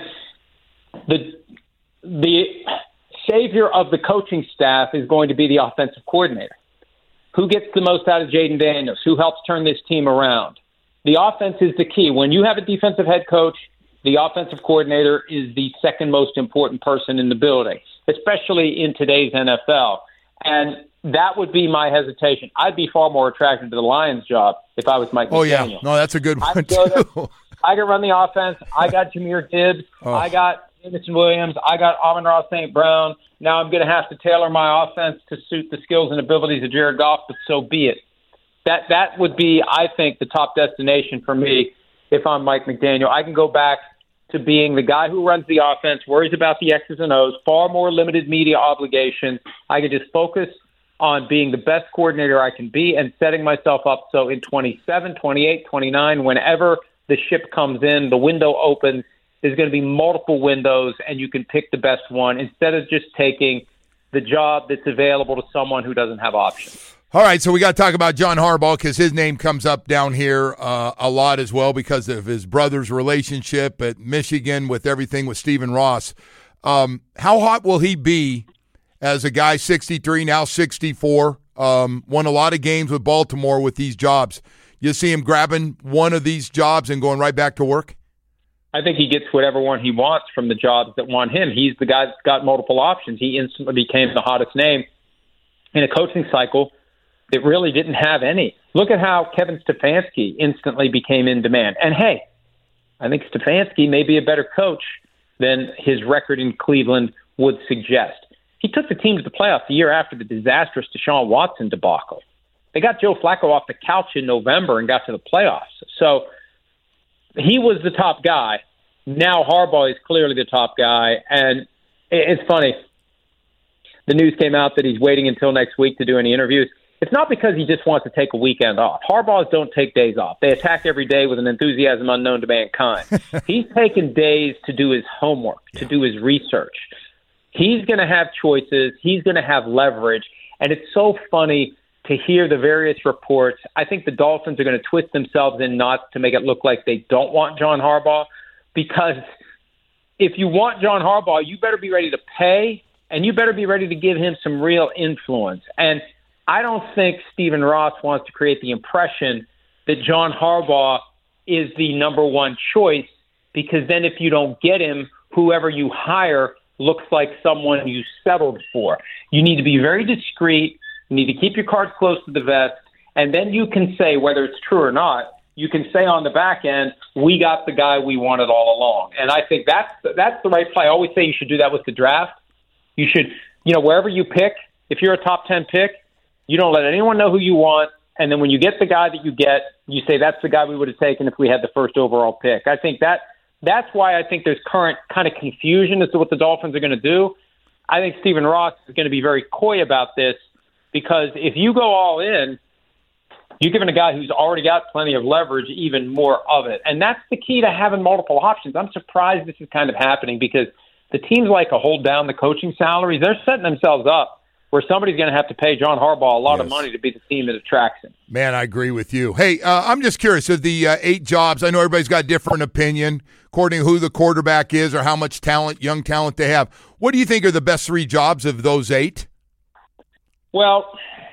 the savior of the coaching staff is going to be the offensive coordinator. Who gets the most out of Jaden Daniels? Who helps turn this team around? The offense is the key. When you have a defensive head coach, the offensive coordinator is the second most important person in the building, especially in today's NFL. And that would be my hesitation. I'd be far more attracted to the Lions job if I was Mike McDaniel. Oh, yeah. No, that's a good one, too. I can run the offense. I got Jahmyr Gibbs. I got Jameson Williams. I got Amon-Ra St. Brown. Now I'm going to have to tailor my offense to suit the skills and abilities of Jared Goff, but so be it. That would be, I think, the top destination for me if I'm Mike McDaniel. I can go back to being the guy who runs the offense, worries about the X's and O's, far more limited media obligations. I can just focus on being the best coordinator I can be and setting myself up so in 27, 28, 29, whenever the ship comes in, the window opens, there's going to be multiple windows, and you can pick the best one instead of just taking the job that's available to someone who doesn't have options. All right, so we got to talk about John Harbaugh because his name comes up down here a lot as well because of his brother's relationship at Michigan with everything with Stephen Ross. How hot will he be as a guy 63, now 64, won a lot of games with Baltimore with these jobs? You see him grabbing one of these jobs and going right back to work? I think he gets whatever one he wants from the jobs that want him. He's the guy that's got multiple options. He instantly became the hottest name in a coaching cycle that really didn't have any. Look at how Kevin Stefanski instantly became in demand. And, hey, I think Stefanski may be a better coach than his record in Cleveland would suggest. He took the team to the playoffs the year after the disastrous Deshaun Watson debacle. They got Joe Flacco off the couch in November and got to the playoffs. So he was the top guy. Now Harbaugh is clearly the top guy. And it's funny. The news came out that he's waiting until next week to do any interviews. It's not because he just wants to take a weekend off. Harbaughs don't take days off. They attack every day with an enthusiasm unknown to mankind. He's taken days to do his homework, to do his research. He's going to have choices. He's going to have leverage. And it's so funny to hear the various reports. I think the Dolphins are going to twist themselves in knots to make it look like they don't want John Harbaugh, because if you want John Harbaugh, you better be ready to pay, and you better be ready to give him some real influence. And I don't think Stephen Ross wants to create the impression that John Harbaugh is the number one choice, because then if you don't get him, whoever you hire looks like someone you settled for. You need to be very discreet. You need to keep your cards close to the vest, and then you can say, whether it's true or not, you can say on the back end, we got the guy we wanted all along. And I think that's the right play. I always say you should do that with the draft. You should, wherever you pick, if you're a top 10 pick, you don't let anyone know who you want. And then when you get the guy that you get, you say, that's the guy we would have taken if we had the first overall pick. I think that's why I think there's current kind of confusion as to what the Dolphins are going to do. I think Stephen Ross is going to be very coy about this, because if you go all in, you're giving a guy who's already got plenty of leverage even more of it. And that's the key to having multiple options. I'm surprised this is kind of happening, because the teams like to hold down the coaching salaries. They're setting themselves up where somebody's going to have to pay John Harbaugh a lot of money to be the team that attracts him. Man, I agree with you. Hey, I'm just curious, of the 8 jobs, I know everybody's got a different opinion according to who the quarterback is or how much talent, young talent they have. What do you think are the best 3 jobs of those 8? Well,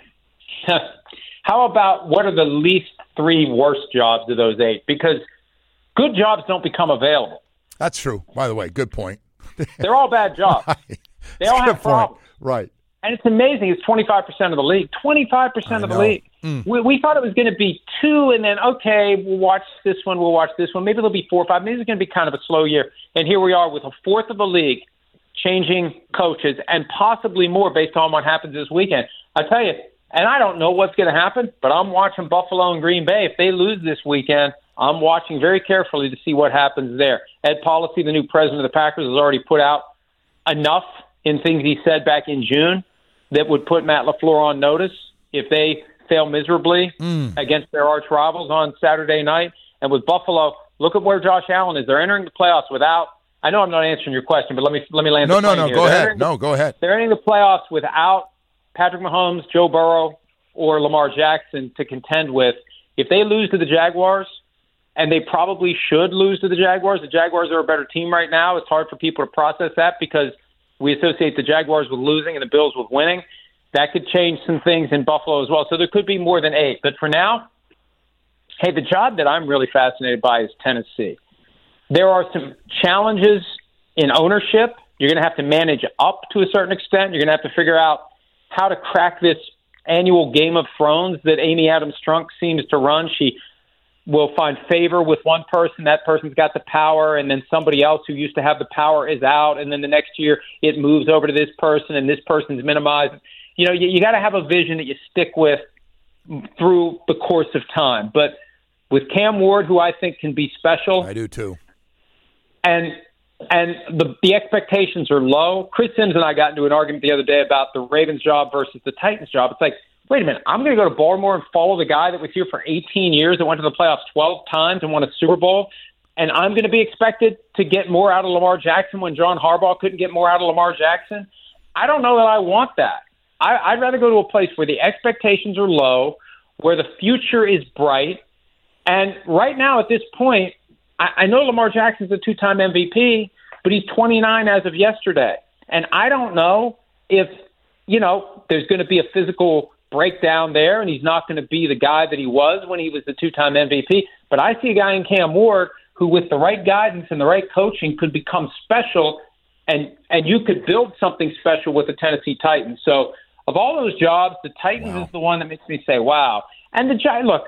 how about what are the least 3 worst jobs of those 8? Because good jobs don't become available. That's true. By the way, good point. They're all bad jobs. Right. They all have problems. Right. And it's amazing. It's 25% of the league. 25% of the league. We thought it was going to be 2, and then, okay, we'll watch this one, Maybe it'll be 4 or 5. Maybe it's going to be kind of a slow year. And here we are with a fourth of the league changing coaches, and possibly more based on what happens this weekend. I tell you, and I don't know what's going to happen, but I'm watching Buffalo and Green Bay. If they lose this weekend, I'm watching very carefully to see what happens there. Ed Policy, the new president of the Packers, has already put out enough in things he said back in June that would put Matt LaFleur on notice if they fail miserably against their arch rivals on Saturday night. And with Buffalo, look at where Josh Allen is. They're entering the playoffs without – I know I'm not answering your question, but let me land No, here. go ahead. Go ahead. They're entering the playoffs without Patrick Mahomes, Joe Burrow, or Lamar Jackson to contend with. If they lose to the Jaguars, and they probably should lose to the Jaguars are a better team right now. It's hard for people to process that because we associate the Jaguars with losing and the Bills with winning. That could change some things in Buffalo as well. So there could be more than 8. But for now, hey, the job that I'm really fascinated by is Tennessee. There are some challenges in ownership. You're going to have to manage up to a certain extent. You're going to have to figure out how to crack this annual Game of Thrones that Amy Adams Strunk seems to run. She will find favor with one person. That person's got the power, and then somebody else who used to have the power is out, and then the next year it moves over to this person, and this person's minimized. You know, you got to have a vision that you stick with through the course of time. But with Cam Ward, who I think can be special. I do too. And the expectations are low. Chris Sims and I got into an argument the other day about the Ravens job versus the Titans job. It's like, wait a minute, I'm going to go to Baltimore and follow the guy that was here for 18 years that went to the playoffs 12 times and won a Super Bowl, and I'm going to be expected to get more out of Lamar Jackson when John Harbaugh couldn't get more out of Lamar Jackson? I don't know that I want that. I'd rather go to a place where the expectations are low, where the future is bright, and right now at this point, I know Lamar Jackson's a 2-time MVP, but he's 29 as of yesterday, and I don't know if, there's going to be a physical breakdown there, and he's not going to be the guy that he was when he was the 2-time MVP. But I see a guy in Cam Ward who, with the right guidance and the right coaching, could become special, and you could build something special with the Tennessee Titans. So of all those jobs, the Titans is the one that makes me say, wow. And the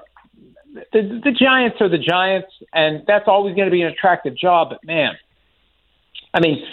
Giants are the Giants, and that's always going to be an attractive job. But, man, I mean,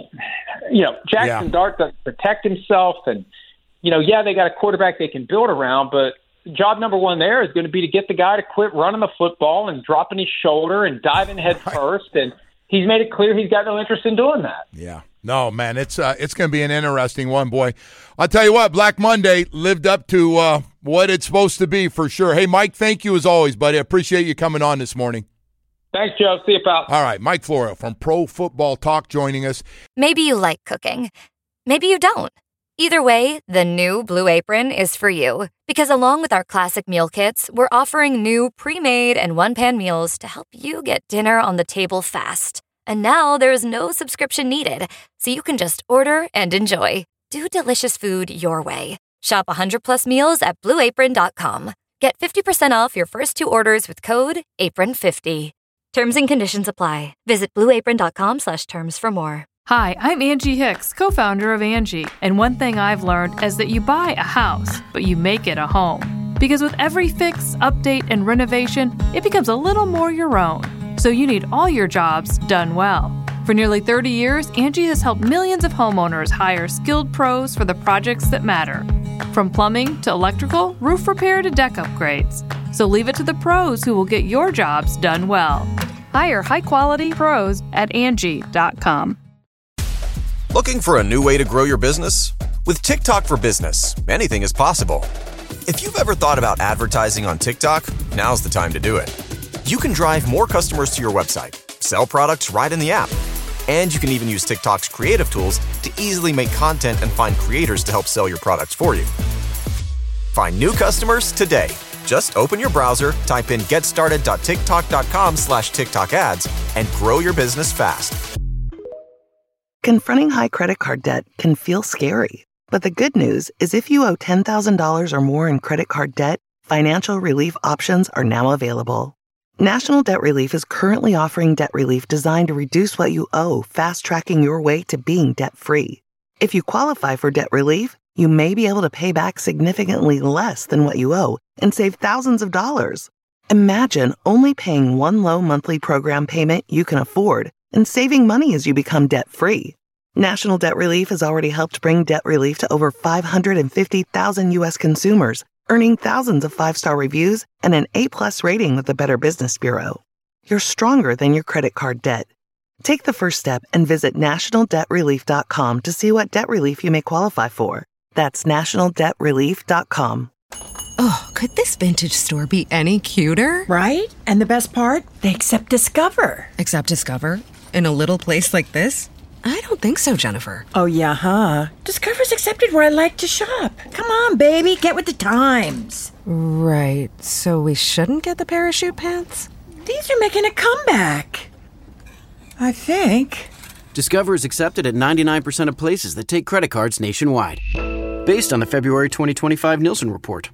Jackson Dart doesn't protect himself, and they got a quarterback they can build around, but job number one there is going to be to get the guy to quit running the football and dropping his shoulder and diving head first, and he's made it clear he's got no interest in doing that. Yeah. No, man, it's going to be an interesting one, boy. I'll tell you what, Black Monday lived up to what it's supposed to be for sure. Hey, Mike, thank you as always, buddy. I appreciate you coming on this morning. Thanks, Joe. See you, pal. All right, Mike Florio from Pro Football Talk joining us. Maybe you like cooking. Maybe you don't. Either way, the new Blue Apron is for you. Because along with our classic meal kits, we're offering new pre-made and one-pan meals to help you get dinner on the table fast. And now there's no subscription needed, so you can just order and enjoy. Do delicious food your way. Shop 100+ meals at BlueApron.com. Get 50% off your first 2 orders with code APRON50. Terms and conditions apply. Visit BlueApron.com/terms for more. Hi, I'm Angie Hicks, co-founder of Angie. And one thing I've learned is that you buy a house, but you make it a home. Because with every fix, update, and renovation, it becomes a little more your own. So you need all your jobs done well. For nearly 30 years, Angie has helped millions of homeowners hire skilled pros for the projects that matter. From plumbing to electrical, roof repair to deck upgrades. So leave it to the pros who will get your jobs done well. Hire high-quality pros at Angie.com. Looking for a new way to grow your business? With TikTok for Business, anything is possible. If you've ever thought about advertising on TikTok, now's the time to do it. You can drive more customers to your website, sell products right in the app, and you can even use TikTok's creative tools to easily make content and find creators to help sell your products for you. Find new customers today. Just open your browser, type in getstarted.tiktok.com/TikTok ads, and grow your business fast. Confronting high credit card debt can feel scary, but the good news is if you owe $10,000 or more in credit card debt, financial relief options are now available. National Debt Relief is currently offering debt relief designed to reduce what you owe, fast-tracking your way to being debt-free. If you qualify for debt relief, you may be able to pay back significantly less than what you owe and save thousands of dollars. Imagine only paying one low monthly program payment you can afford and saving money as you become debt-free. National Debt Relief has already helped bring debt relief to over 550,000 U.S. consumers, earning thousands of 5-star reviews and an A+ rating with the Better Business Bureau. You're stronger than your credit card debt. Take the first step and visit nationaldebtrelief.com to see what debt relief you may qualify for. That's nationaldebtrelief.com. Oh, could this vintage store be any cuter? Right? And the best part? They accept Discover. Accept Discover? In a little place like this? I don't think so, Jennifer. Oh, yeah, huh? Discover's accepted where I like to shop. Come on, baby, get with the times. Right, so we shouldn't get the parachute pants? These are making a comeback. I think. Discover is accepted at 99% of places that take credit cards nationwide. Based on the February 2025 Nielsen report.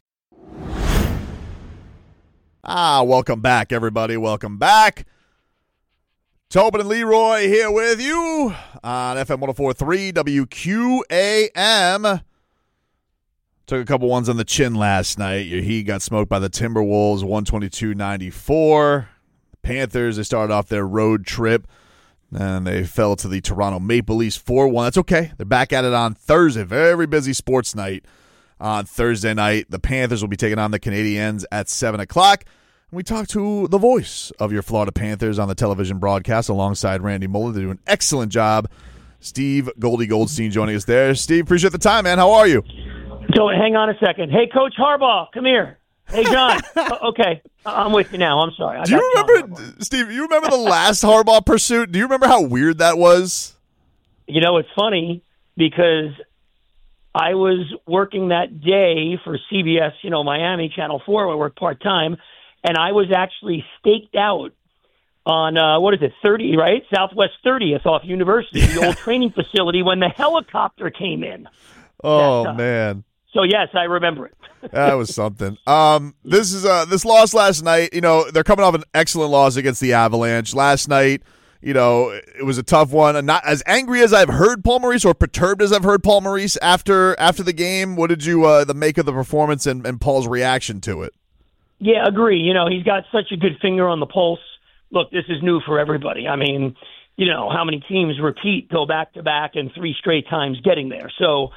Welcome back, everybody. Welcome back. Tobin and Leroy here with you on FM 104.3 WQAM. Took a couple ones on the chin last night. Your Heat got smoked by the Timberwolves, 122-94. Panthers, they started off their road trip, and they fell to the Toronto Maple Leafs 4-1. That's okay. They're back at it on Thursday. Very busy sports night on Thursday night. The Panthers will be taking on the Canadiens at 7 o'clock. We talked to the voice of your Florida Panthers on the television broadcast alongside Randy Mullen. They do an excellent job. Steve Goldie Goldstein joining us there. Steve, appreciate the time, man. How are you? So hang on a second. Hey, Coach Harbaugh, come here. Hey, John. Okay, I'm with you now. I'm sorry. Do you remember, Steve, you remember the last Harbaugh pursuit? Do you remember how weird that was? You know, it's funny because I was working that day for CBS, Miami, Channel 4, where I work part-time, and I was actually staked out on, 30, right? Southwest 30th off University, the old training facility, when the helicopter came in. Oh, man. So, yes, I remember it. That was something. This loss last night, they're coming off an excellent loss against the Avalanche. Last night, it was a tough one. And not as angry as I've heard Paul Maurice or perturbed as I've heard Paul Maurice after the game. What did you the make of the performance and Paul's reaction to it? Yeah, agree. He's got such a good finger on the pulse. Look, this is new for everybody. I mean, how many teams go back-to-back and 3 straight times getting there. So,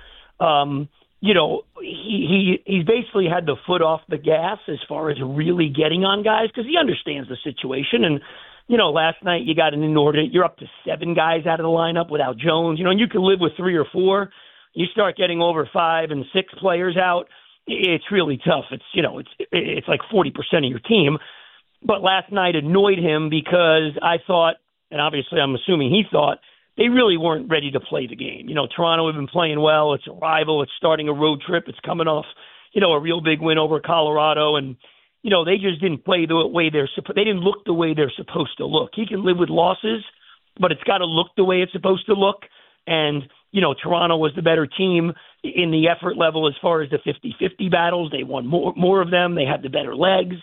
he's basically had the foot off the gas as far as really getting on guys because he understands the situation. And, last night you got an inordinate, you're up to 7 guys out of the lineup without Jones. You can live with 3 or 4. You start getting over 5 and 6 players out, it's really tough. It's like 40% of your team. But last night annoyed him because I thought, and obviously I'm assuming he thought, they really weren't ready to play the game. Toronto had been playing well. It's a rival. It's starting a road trip. It's coming off, a real big win over Colorado. And, they just didn't play the way they didn't look the way they're supposed to look. He can live with losses, but it's got to look the way it's supposed to look. And, Toronto was the better team in the effort level as far as the 50-50 battles. They won more of them. They had the better legs.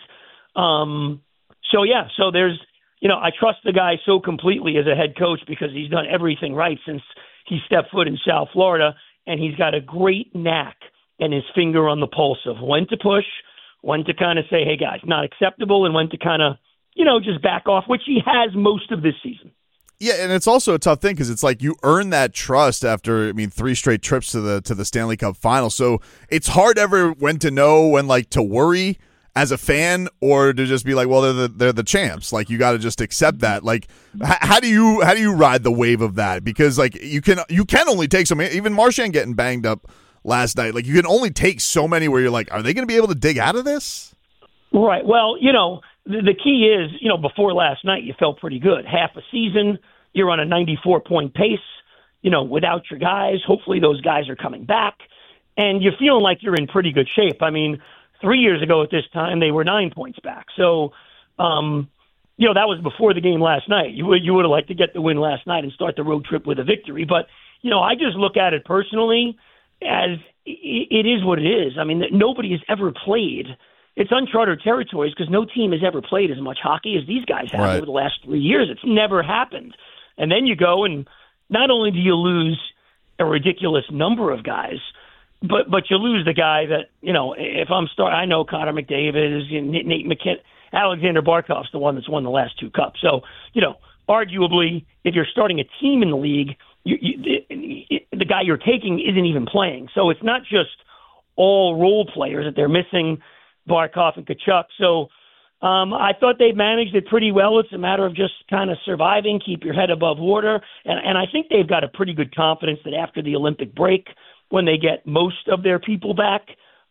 So there's, I trust the guy so completely as a head coach because he's done everything right since he stepped foot in South Florida, and he's got a great knack and his finger on the pulse of when to push, when to kind of say, hey, guys, not acceptable, and when to kind of, just back off, which he has most of this season. Yeah, and it's also a tough thing because it's like you earn that trust after, 3 straight trips to the Stanley Cup final. So it's hard ever when to know when, to worry as a fan or to just be like, well, they're the champs. Like, you got to just accept that. Like, how do you ride the wave of that? Because you can only take so many. Even Marchand getting banged up last night. Like, you can only take so many where you're like, are they going to be able to dig out of this? Right. Well, the key is, before last night, you felt pretty good. Half a season, you're on a 94-point pace, without your guys. Hopefully those guys are coming back. And you're feeling like you're in pretty good shape. 3 years ago at this time, they were 9 points back. So, that was before the game last night. You would have liked to get the win last night and start the road trip with a victory. But, I just look at it personally as it is what it is. Nobody has ever played. It's uncharted territories because no team has ever played as much hockey as these guys have over the last 3 years. It's never happened. And then you go and not only do you lose a ridiculous number of guys, but you lose the guy that, if I'm I know Connor McDavid, Nate McKinnon, Alexander Barkov's the one that's won the last 2 cups. So, arguably, if you're starting a team in the league, the guy you're taking isn't even playing. So it's not just all role players that they're missing, Barkov and Tkachuk. So, I thought they managed it pretty well. It's a matter of just kind of surviving, keep your head above water. And I think they've got a pretty good confidence that after the Olympic break, when they get most of their people back,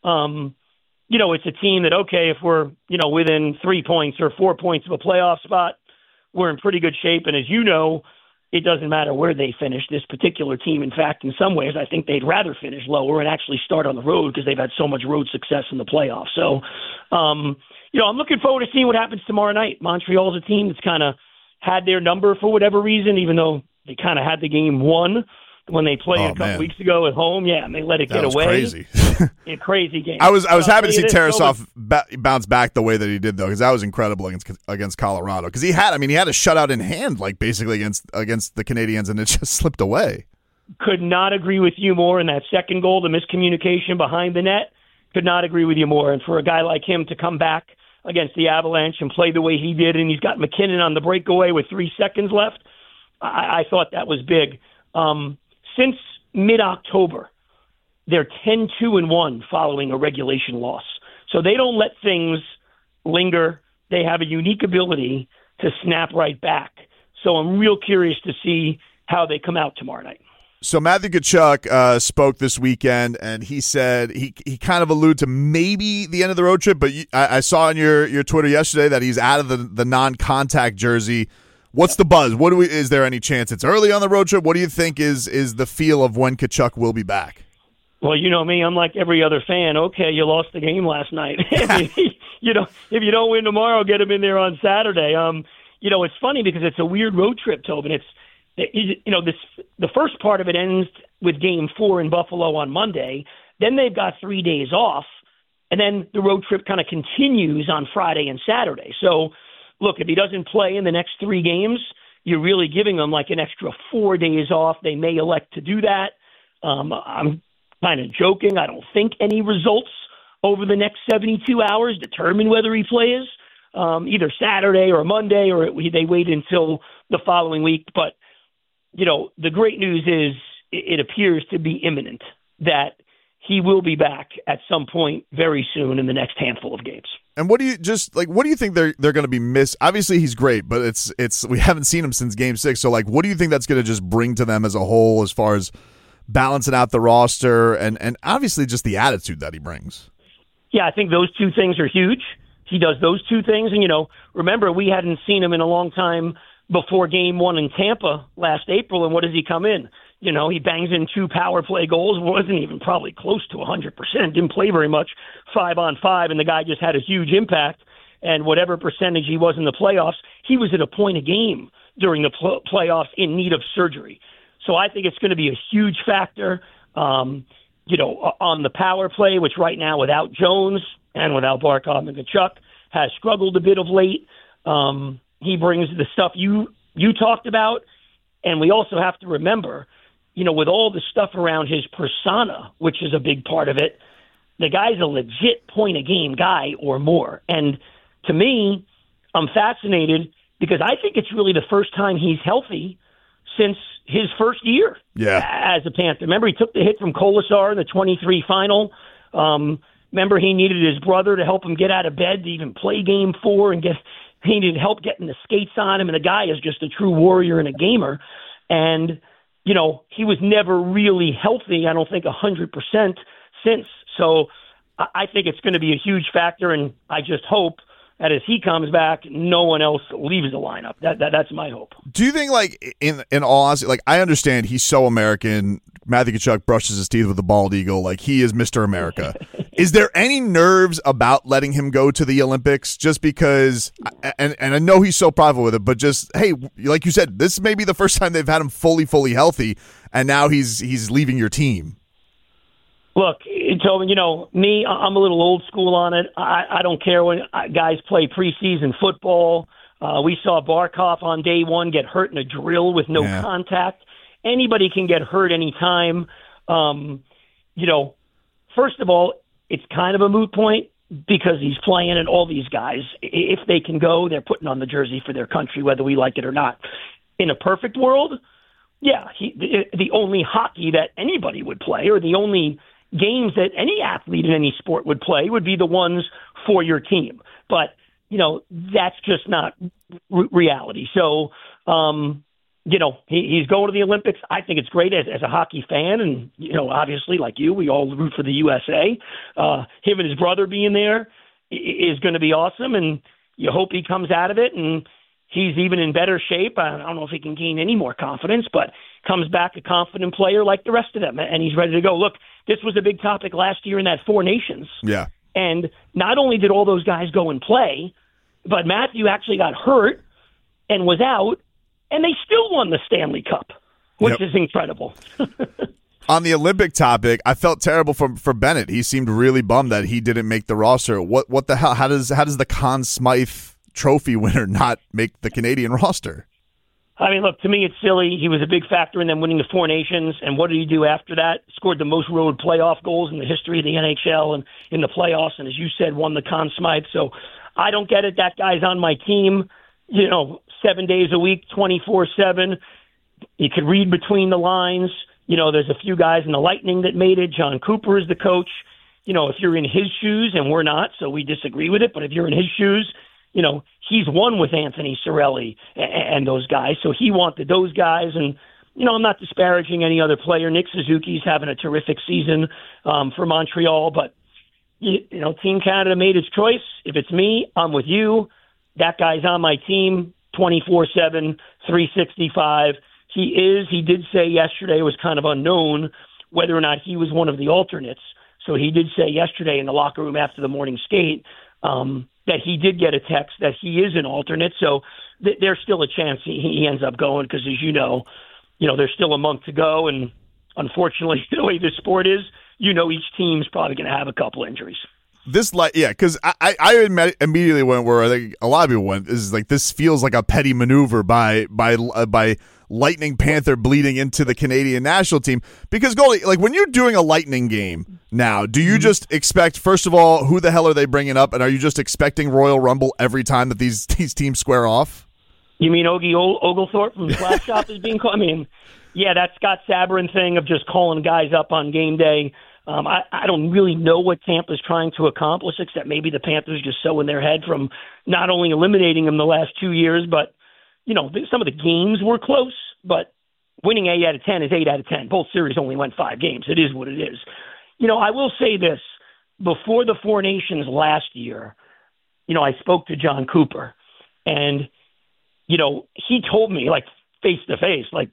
it's a team that, okay, if we're, within 3 points or 4 points of a playoff spot, we're in pretty good shape. And as you know, it doesn't matter where they finish. This particular team, in fact, in some ways, I think they'd rather finish lower and actually start on the road because they've had so much road success in the playoffs. So, I'm looking forward to seeing what happens tomorrow night. Montreal's a team that's kind of had their number for whatever reason, even though they kind of had the game won when they played a couple weeks ago at home. Yeah, and they let it get away. Crazy. A crazy game. I was happy to see Tarasov bounce back the way that he did, though, because that was incredible against Colorado. Because he had a shutout in hand, like basically against the Canadiens, and it just slipped away. Could not agree with you more. In that second goal, the miscommunication behind the net, could not agree with you more. And for a guy like him to come back against the Avalanche and play the way he did, and he's got McKinnon on the breakaway with 3 seconds left, I thought that was big. Since mid-October, they're 10-2-1 following a regulation loss. So they don't let things linger. They have a unique ability to snap right back. So I'm real curious to see how they come out tomorrow night. So Matthew Tkachuk spoke this weekend, and he said he kind of alluded to maybe the end of the road trip, but I saw on your Twitter yesterday that he's out of the non-contact jersey. What's the buzz? Is there any chance it's early on the road trip? What do you think is the feel of when Tkachuk will be back? Well, you know me, I'm like every other fan. Okay, you lost the game last night. If you don't win tomorrow, get him in there on Saturday. It's funny because it's a weird road trip, Tobin. The first part of it ends with Game 4 in Buffalo on Monday. Then they've got 3 days off, and then the road trip kind of continues on Friday and Saturday. So, look, if he doesn't play in the next 3 games, you're really giving them like an extra 4 days off. They may elect to do that. I'm kind of joking. I don't think any results over the next 72 hours determine whether he plays either Saturday or Monday, or they wait until the following week. But, the great news is it appears to be imminent that he will be back at some point very soon in the next handful of games. And what do you think they're going to be missed? Obviously, he's great, but it's we haven't seen him since Game 6. So, what do you think that's going to just bring to them as a whole, as far as balancing out the roster and obviously just the attitude that he brings? Yeah, I think those two things are huge. He does those two things, and remember we hadn't seen him in a long time before Game 1 in Tampa last April. And what does he come in? He bangs in 2 power play goals, wasn't even probably close to 100%, didn't play very much 5-on-5, and the guy just had a huge impact. And whatever percentage he was in the playoffs, he was at a point a game during the playoffs in need of surgery. So I think it's going to be a huge factor, on the power play, which right now without Jones and without Barkov and Tkachuk has struggled a bit of late. He brings the stuff you talked about, and we also have to remember, with all the stuff around his persona, which is a big part of it, the guy's a legit point-a-game guy or more. And to me, I'm fascinated because I think it's really the first time he's healthy since his first year as a Panther. Remember, he took the hit from Kolasar in the 23 final. Remember, he needed his brother to help him get out of bed to even play Game 4 and he needed help getting the skates on him. And the guy is just a true warrior and a gamer. And, he was never really healthy, I don't think 100% since. So I think it's going to be a huge factor, and I just hope that as he comes back, no one else leaves the lineup. That's my hope. Do you think, in all honesty, I understand he's so American. Matthew Tkachuk brushes his teeth with a bald eagle. He is Mr. America. Is there any nerves about letting him go to the Olympics just because, and I know he's so prideful with it, but just, hey, like you said, this may be the first time they've had him fully healthy, and now he's leaving your team. Look, Tobin, me, I'm a little old school on it. I don't care when guys play preseason football. We saw Barkov on day 1 get hurt in a drill with no contact. Anybody can get hurt anytime. First of all, it's kind of a moot point because he's playing, and all these guys, if they can go, they're putting on the jersey for their country, whether we like it or not. In a perfect world, the only hockey that anybody would play, or the only games that any athlete in any sport would play, would be the ones for your team. But that's just not reality. So, he's going to the Olympics. I think it's great as a hockey fan. And, obviously, like you, we all root for the USA. Him and his brother being there is going to be awesome. And you hope he comes out of it and he's even in better shape. I don't know if he can gain any more confidence, but comes back a confident player like the rest of them. And he's ready to go. Look, this was a big topic last year in that Four Nations. Yeah. And not only did all those guys go and play, but Matthew actually got hurt and was out, and they still won the Stanley Cup, which is incredible. On the Olympic topic, I felt terrible for Bennett. He seemed really bummed that he didn't make the roster. What the hell? How does the Conn Smythe Trophy winner not make the Canadian roster? I mean, look, to me, it's silly. He was a big factor in them winning the Four Nations. And what did he do after that? Scored the most road playoff goals in the history of the NHL and in the playoffs. And as you said, won the Conn Smythe. So I don't get it. That guy's on my team, 7 days a week, 24/7. You could read between the lines. There's a few guys in the Lightning that made it. John Cooper is the coach. If you're in his shoes, and we're not, so we disagree with it. But if you're in his shoes, he's won with Anthony Cirelli and those guys. So he wanted those guys. And, I'm not disparaging any other player. Nick Suzuki's having a terrific season for Montreal. But, Team Canada made its choice. If it's me, I'm with you. That guy's on my team 24/7, 365. He did say yesterday it was kind of unknown whether or not he was one of the alternates. So he did say yesterday in the locker room after the morning skate that he did get a text that he is an alternate. So there's still a chance he ends up going because, as there's still a month to go. And unfortunately, the way this sport is, each team's probably going to have a couple injuries. Because I immediately went where I think a lot of people went is like this feels like a petty maneuver by Lightning Panther bleeding into the Canadian national team. Because Goldie, like when you're doing a Lightning game now, do you just expect, first of all, who the hell are they bringing up, and are you just expecting Royal Rumble every time that these teams square off? You mean Ogie Oglethorpe from Slap Shop is being called? I mean, yeah, that Scott Sabourin thing of just calling guys up on game day. I don't really know what Tampa's trying to accomplish, except maybe the Panthers just so in their head from not only eliminating them the last 2 years, but, some of the games were close, but winning 8 out of 10 is 8 out of 10. Both series only went 5 games. It is what it is. I will say this. Before the Four Nations last year, I spoke to John Cooper, and, he told me, like, face-to-face, like,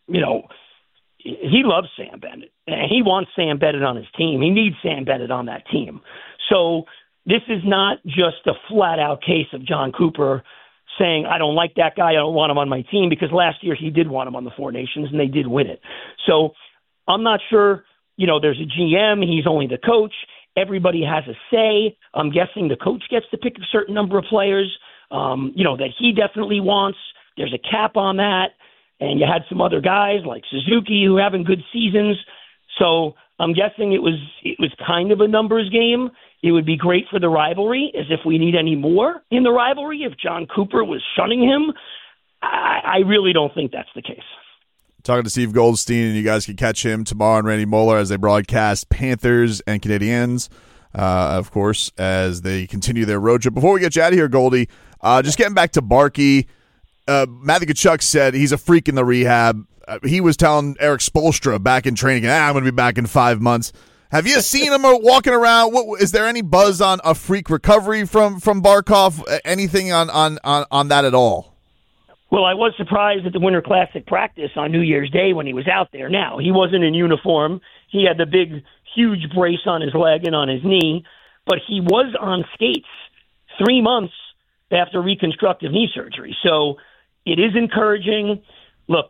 he loves Sam Bennett, and he wants Sam Bennett on his team. He needs Sam Bennett on that team. So this is not just a flat-out case of John Cooper saying, I don't like that guy, I don't want him on my team, because last year he did want him on the Four Nations, and they did win it. So I'm not sure, there's a GM, he's only the coach. Everybody has a say. I'm guessing the coach gets to pick a certain number of players, that he definitely wants. There's a cap on that. And you had some other guys like Suzuki who are having good seasons. So I'm guessing it was kind of a numbers game. It would be great for the rivalry, as if we need any more in the rivalry. If John Cooper was shunning him, I really don't think that's the case. Talking to Steve Goldstein, and you guys can catch him tomorrow and Randy Moeller as they broadcast Panthers and Canadiens, of course, as they continue their road trip. Before we get you out of here, Goldie, just getting back to Barkey, Matthew Tkachuk said he's a freak in the rehab. He was telling Eric Spoelstra back in training, I'm going to be back in 5 months. Have you seen him walking around? Is there any buzz on a freak recovery from Barkov? Anything on that at all? Well, I was surprised at the Winter Classic practice on New Year's Day when he was out there. Now, he wasn't in uniform. He had the big, huge brace on his leg and on his knee, but he was on skates 3 months after reconstructive knee surgery. So it is encouraging. Look,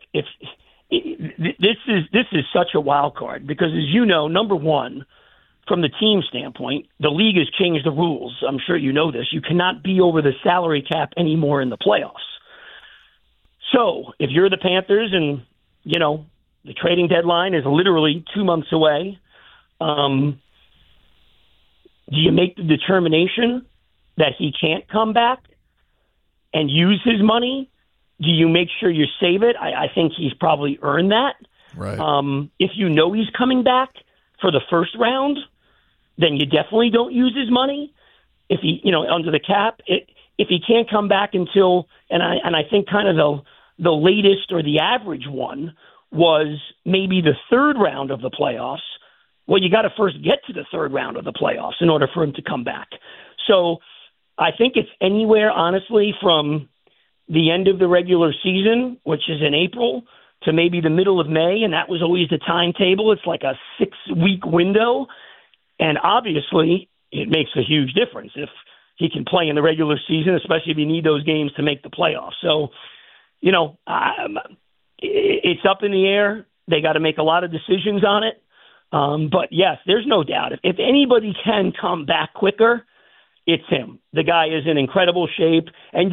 this is such a wild card because, as you know, number one, from the team standpoint, the league has changed the rules. I'm sure you know this. You cannot be over the salary cap anymore in the playoffs. So if you're the Panthers and, the trading deadline is literally 2 months away, do you make the determination that he can't come back and use his money? Do you make sure you save it? I think he's probably earned that. Right. If you know he's coming back for the first round, then you definitely don't use his money. If he, under the cap, if he can't come back until, and I think kind of the latest or the average one was maybe the third round of the playoffs. Well, you got to first get to the third round of the playoffs in order for him to come back. So I think it's anywhere, honestly, from the end of the regular season, which is in April, to maybe the middle of May, and that was always the timetable. It's like a 6-week window, and obviously it makes a huge difference if he can play in the regular season, especially if you need those games to make the playoffs. So, it's up in the air. They got to make a lot of decisions on it. But, yes, there's no doubt. If anybody can come back quicker, it's him. The guy is in incredible shape, and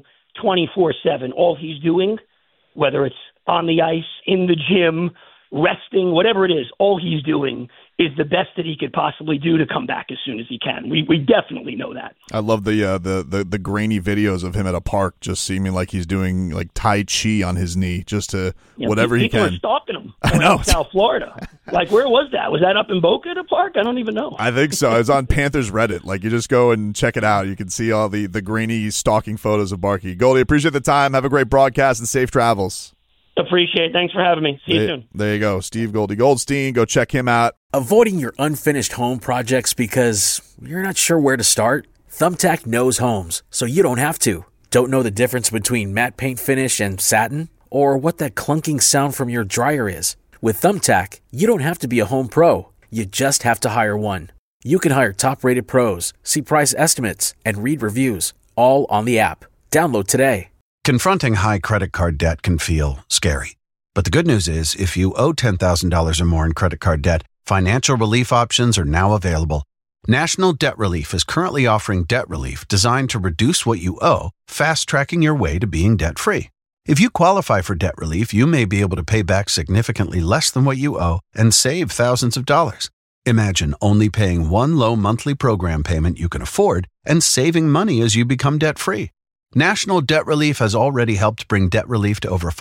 24/7, all he's doing, whether it's on the ice, in the gym, resting, whatever it is, all he's doing is the best that he could possibly do to come back as soon as he can. We definitely know that. I love the grainy videos of him at a park, just seeming like he's doing like Tai Chi on his knee, just to whatever he can. People are stalking him around South Florida. Like, where was that? Was that up in Boca the park? I don't even know. I think so. It's on Panthers Reddit. Like, you just go and check it out. You can see all the grainy stalking photos of Barkey. Goldie, appreciate the time. Have a great broadcast and safe travels. Appreciate it. Thanks for having me. See you soon. There you go. Steve Goldie Goldstein. Go check him out. Avoiding your unfinished home projects because you're not sure where to start? Thumbtack knows homes, so you don't have to. Don't know the difference between matte paint finish and satin? Or what that clunking sound from your dryer is? With Thumbtack, you don't have to be a home pro. You just have to hire one. You can hire top-rated pros, see price estimates, and read reviews, all on the app. Download today. Confronting high credit card debt can feel scary. But the good news is, if you owe $10,000 or more in credit card debt, financial relief options are now available. National Debt Relief is currently offering debt relief designed to reduce what you owe, fast-tracking your way to being debt-free. If you qualify for debt relief, you may be able to pay back significantly less than what you owe and save thousands of dollars. Imagine only paying one low monthly program payment you can afford and saving money as you become debt-free. National Debt Relief has already helped bring debt relief to over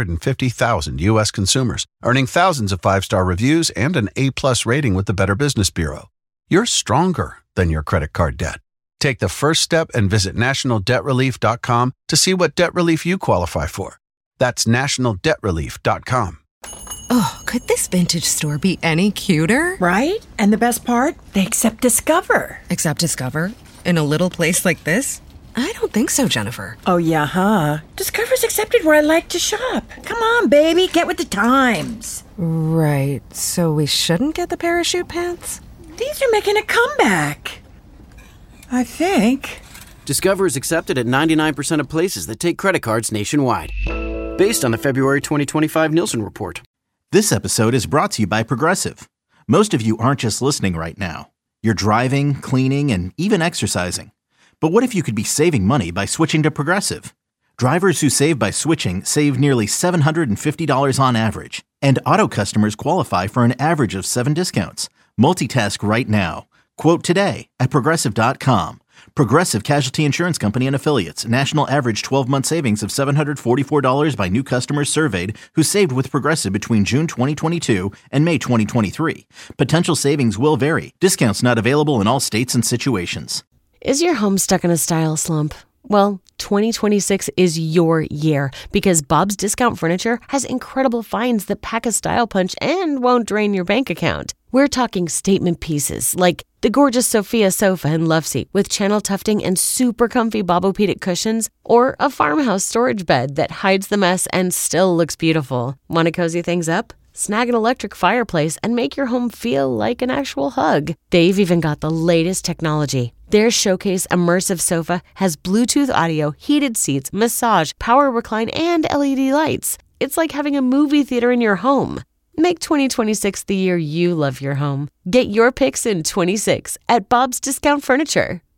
550,000 U.S. consumers, earning thousands of 5-star reviews and an A+ rating with the Better Business Bureau. You're stronger than your credit card debt. Take the first step and visit nationaldebtrelief.com to see what debt relief you qualify for. That's nationaldebtrelief.com. Oh, could this vintage store be any cuter? Right? And the best part? They accept Discover. Accept Discover? In a little place like this? I don't think so, Jennifer. Oh, yeah, huh? Discover's accepted where I like to shop. Come on, baby, get with the times. Right, so we shouldn't get the parachute pants? These are making a comeback. I think. Discover is accepted at 99% of places that take credit cards nationwide. Based on the February 2025 Nielsen report. This episode is brought to you by Progressive. Most of you aren't just listening right now. You're driving, cleaning, and even exercising. But what if you could be saving money by switching to Progressive? Drivers who save by switching save nearly $750 on average. And auto customers qualify for an average of 7 discounts. Multitask right now. Quote today at Progressive.com. Progressive Casualty Insurance Company and Affiliates. National average 12-month savings of $744 by new customers surveyed who saved with Progressive between June 2022 and May 2023. Potential savings will vary. Discounts not available in all states and situations. Is your home stuck in a style slump? Well, 2026 is your year because Bob's Discount Furniture has incredible finds that pack a style punch and won't drain your bank account. We're talking statement pieces like the gorgeous Sophia sofa and love seat with channel tufting and super comfy Bobopedic cushions, or a farmhouse storage bed that hides the mess and still looks beautiful. Want to cozy things up? Snag an electric fireplace and make your home feel like an actual hug. They've even got the latest technology. Their Showcase Immersive Sofa has Bluetooth audio, heated seats, massage, power recline, and LED lights. It's like having a movie theater in your home. Make 2026 the year you love your home. Get your picks in 26 at Bob's Discount Furniture.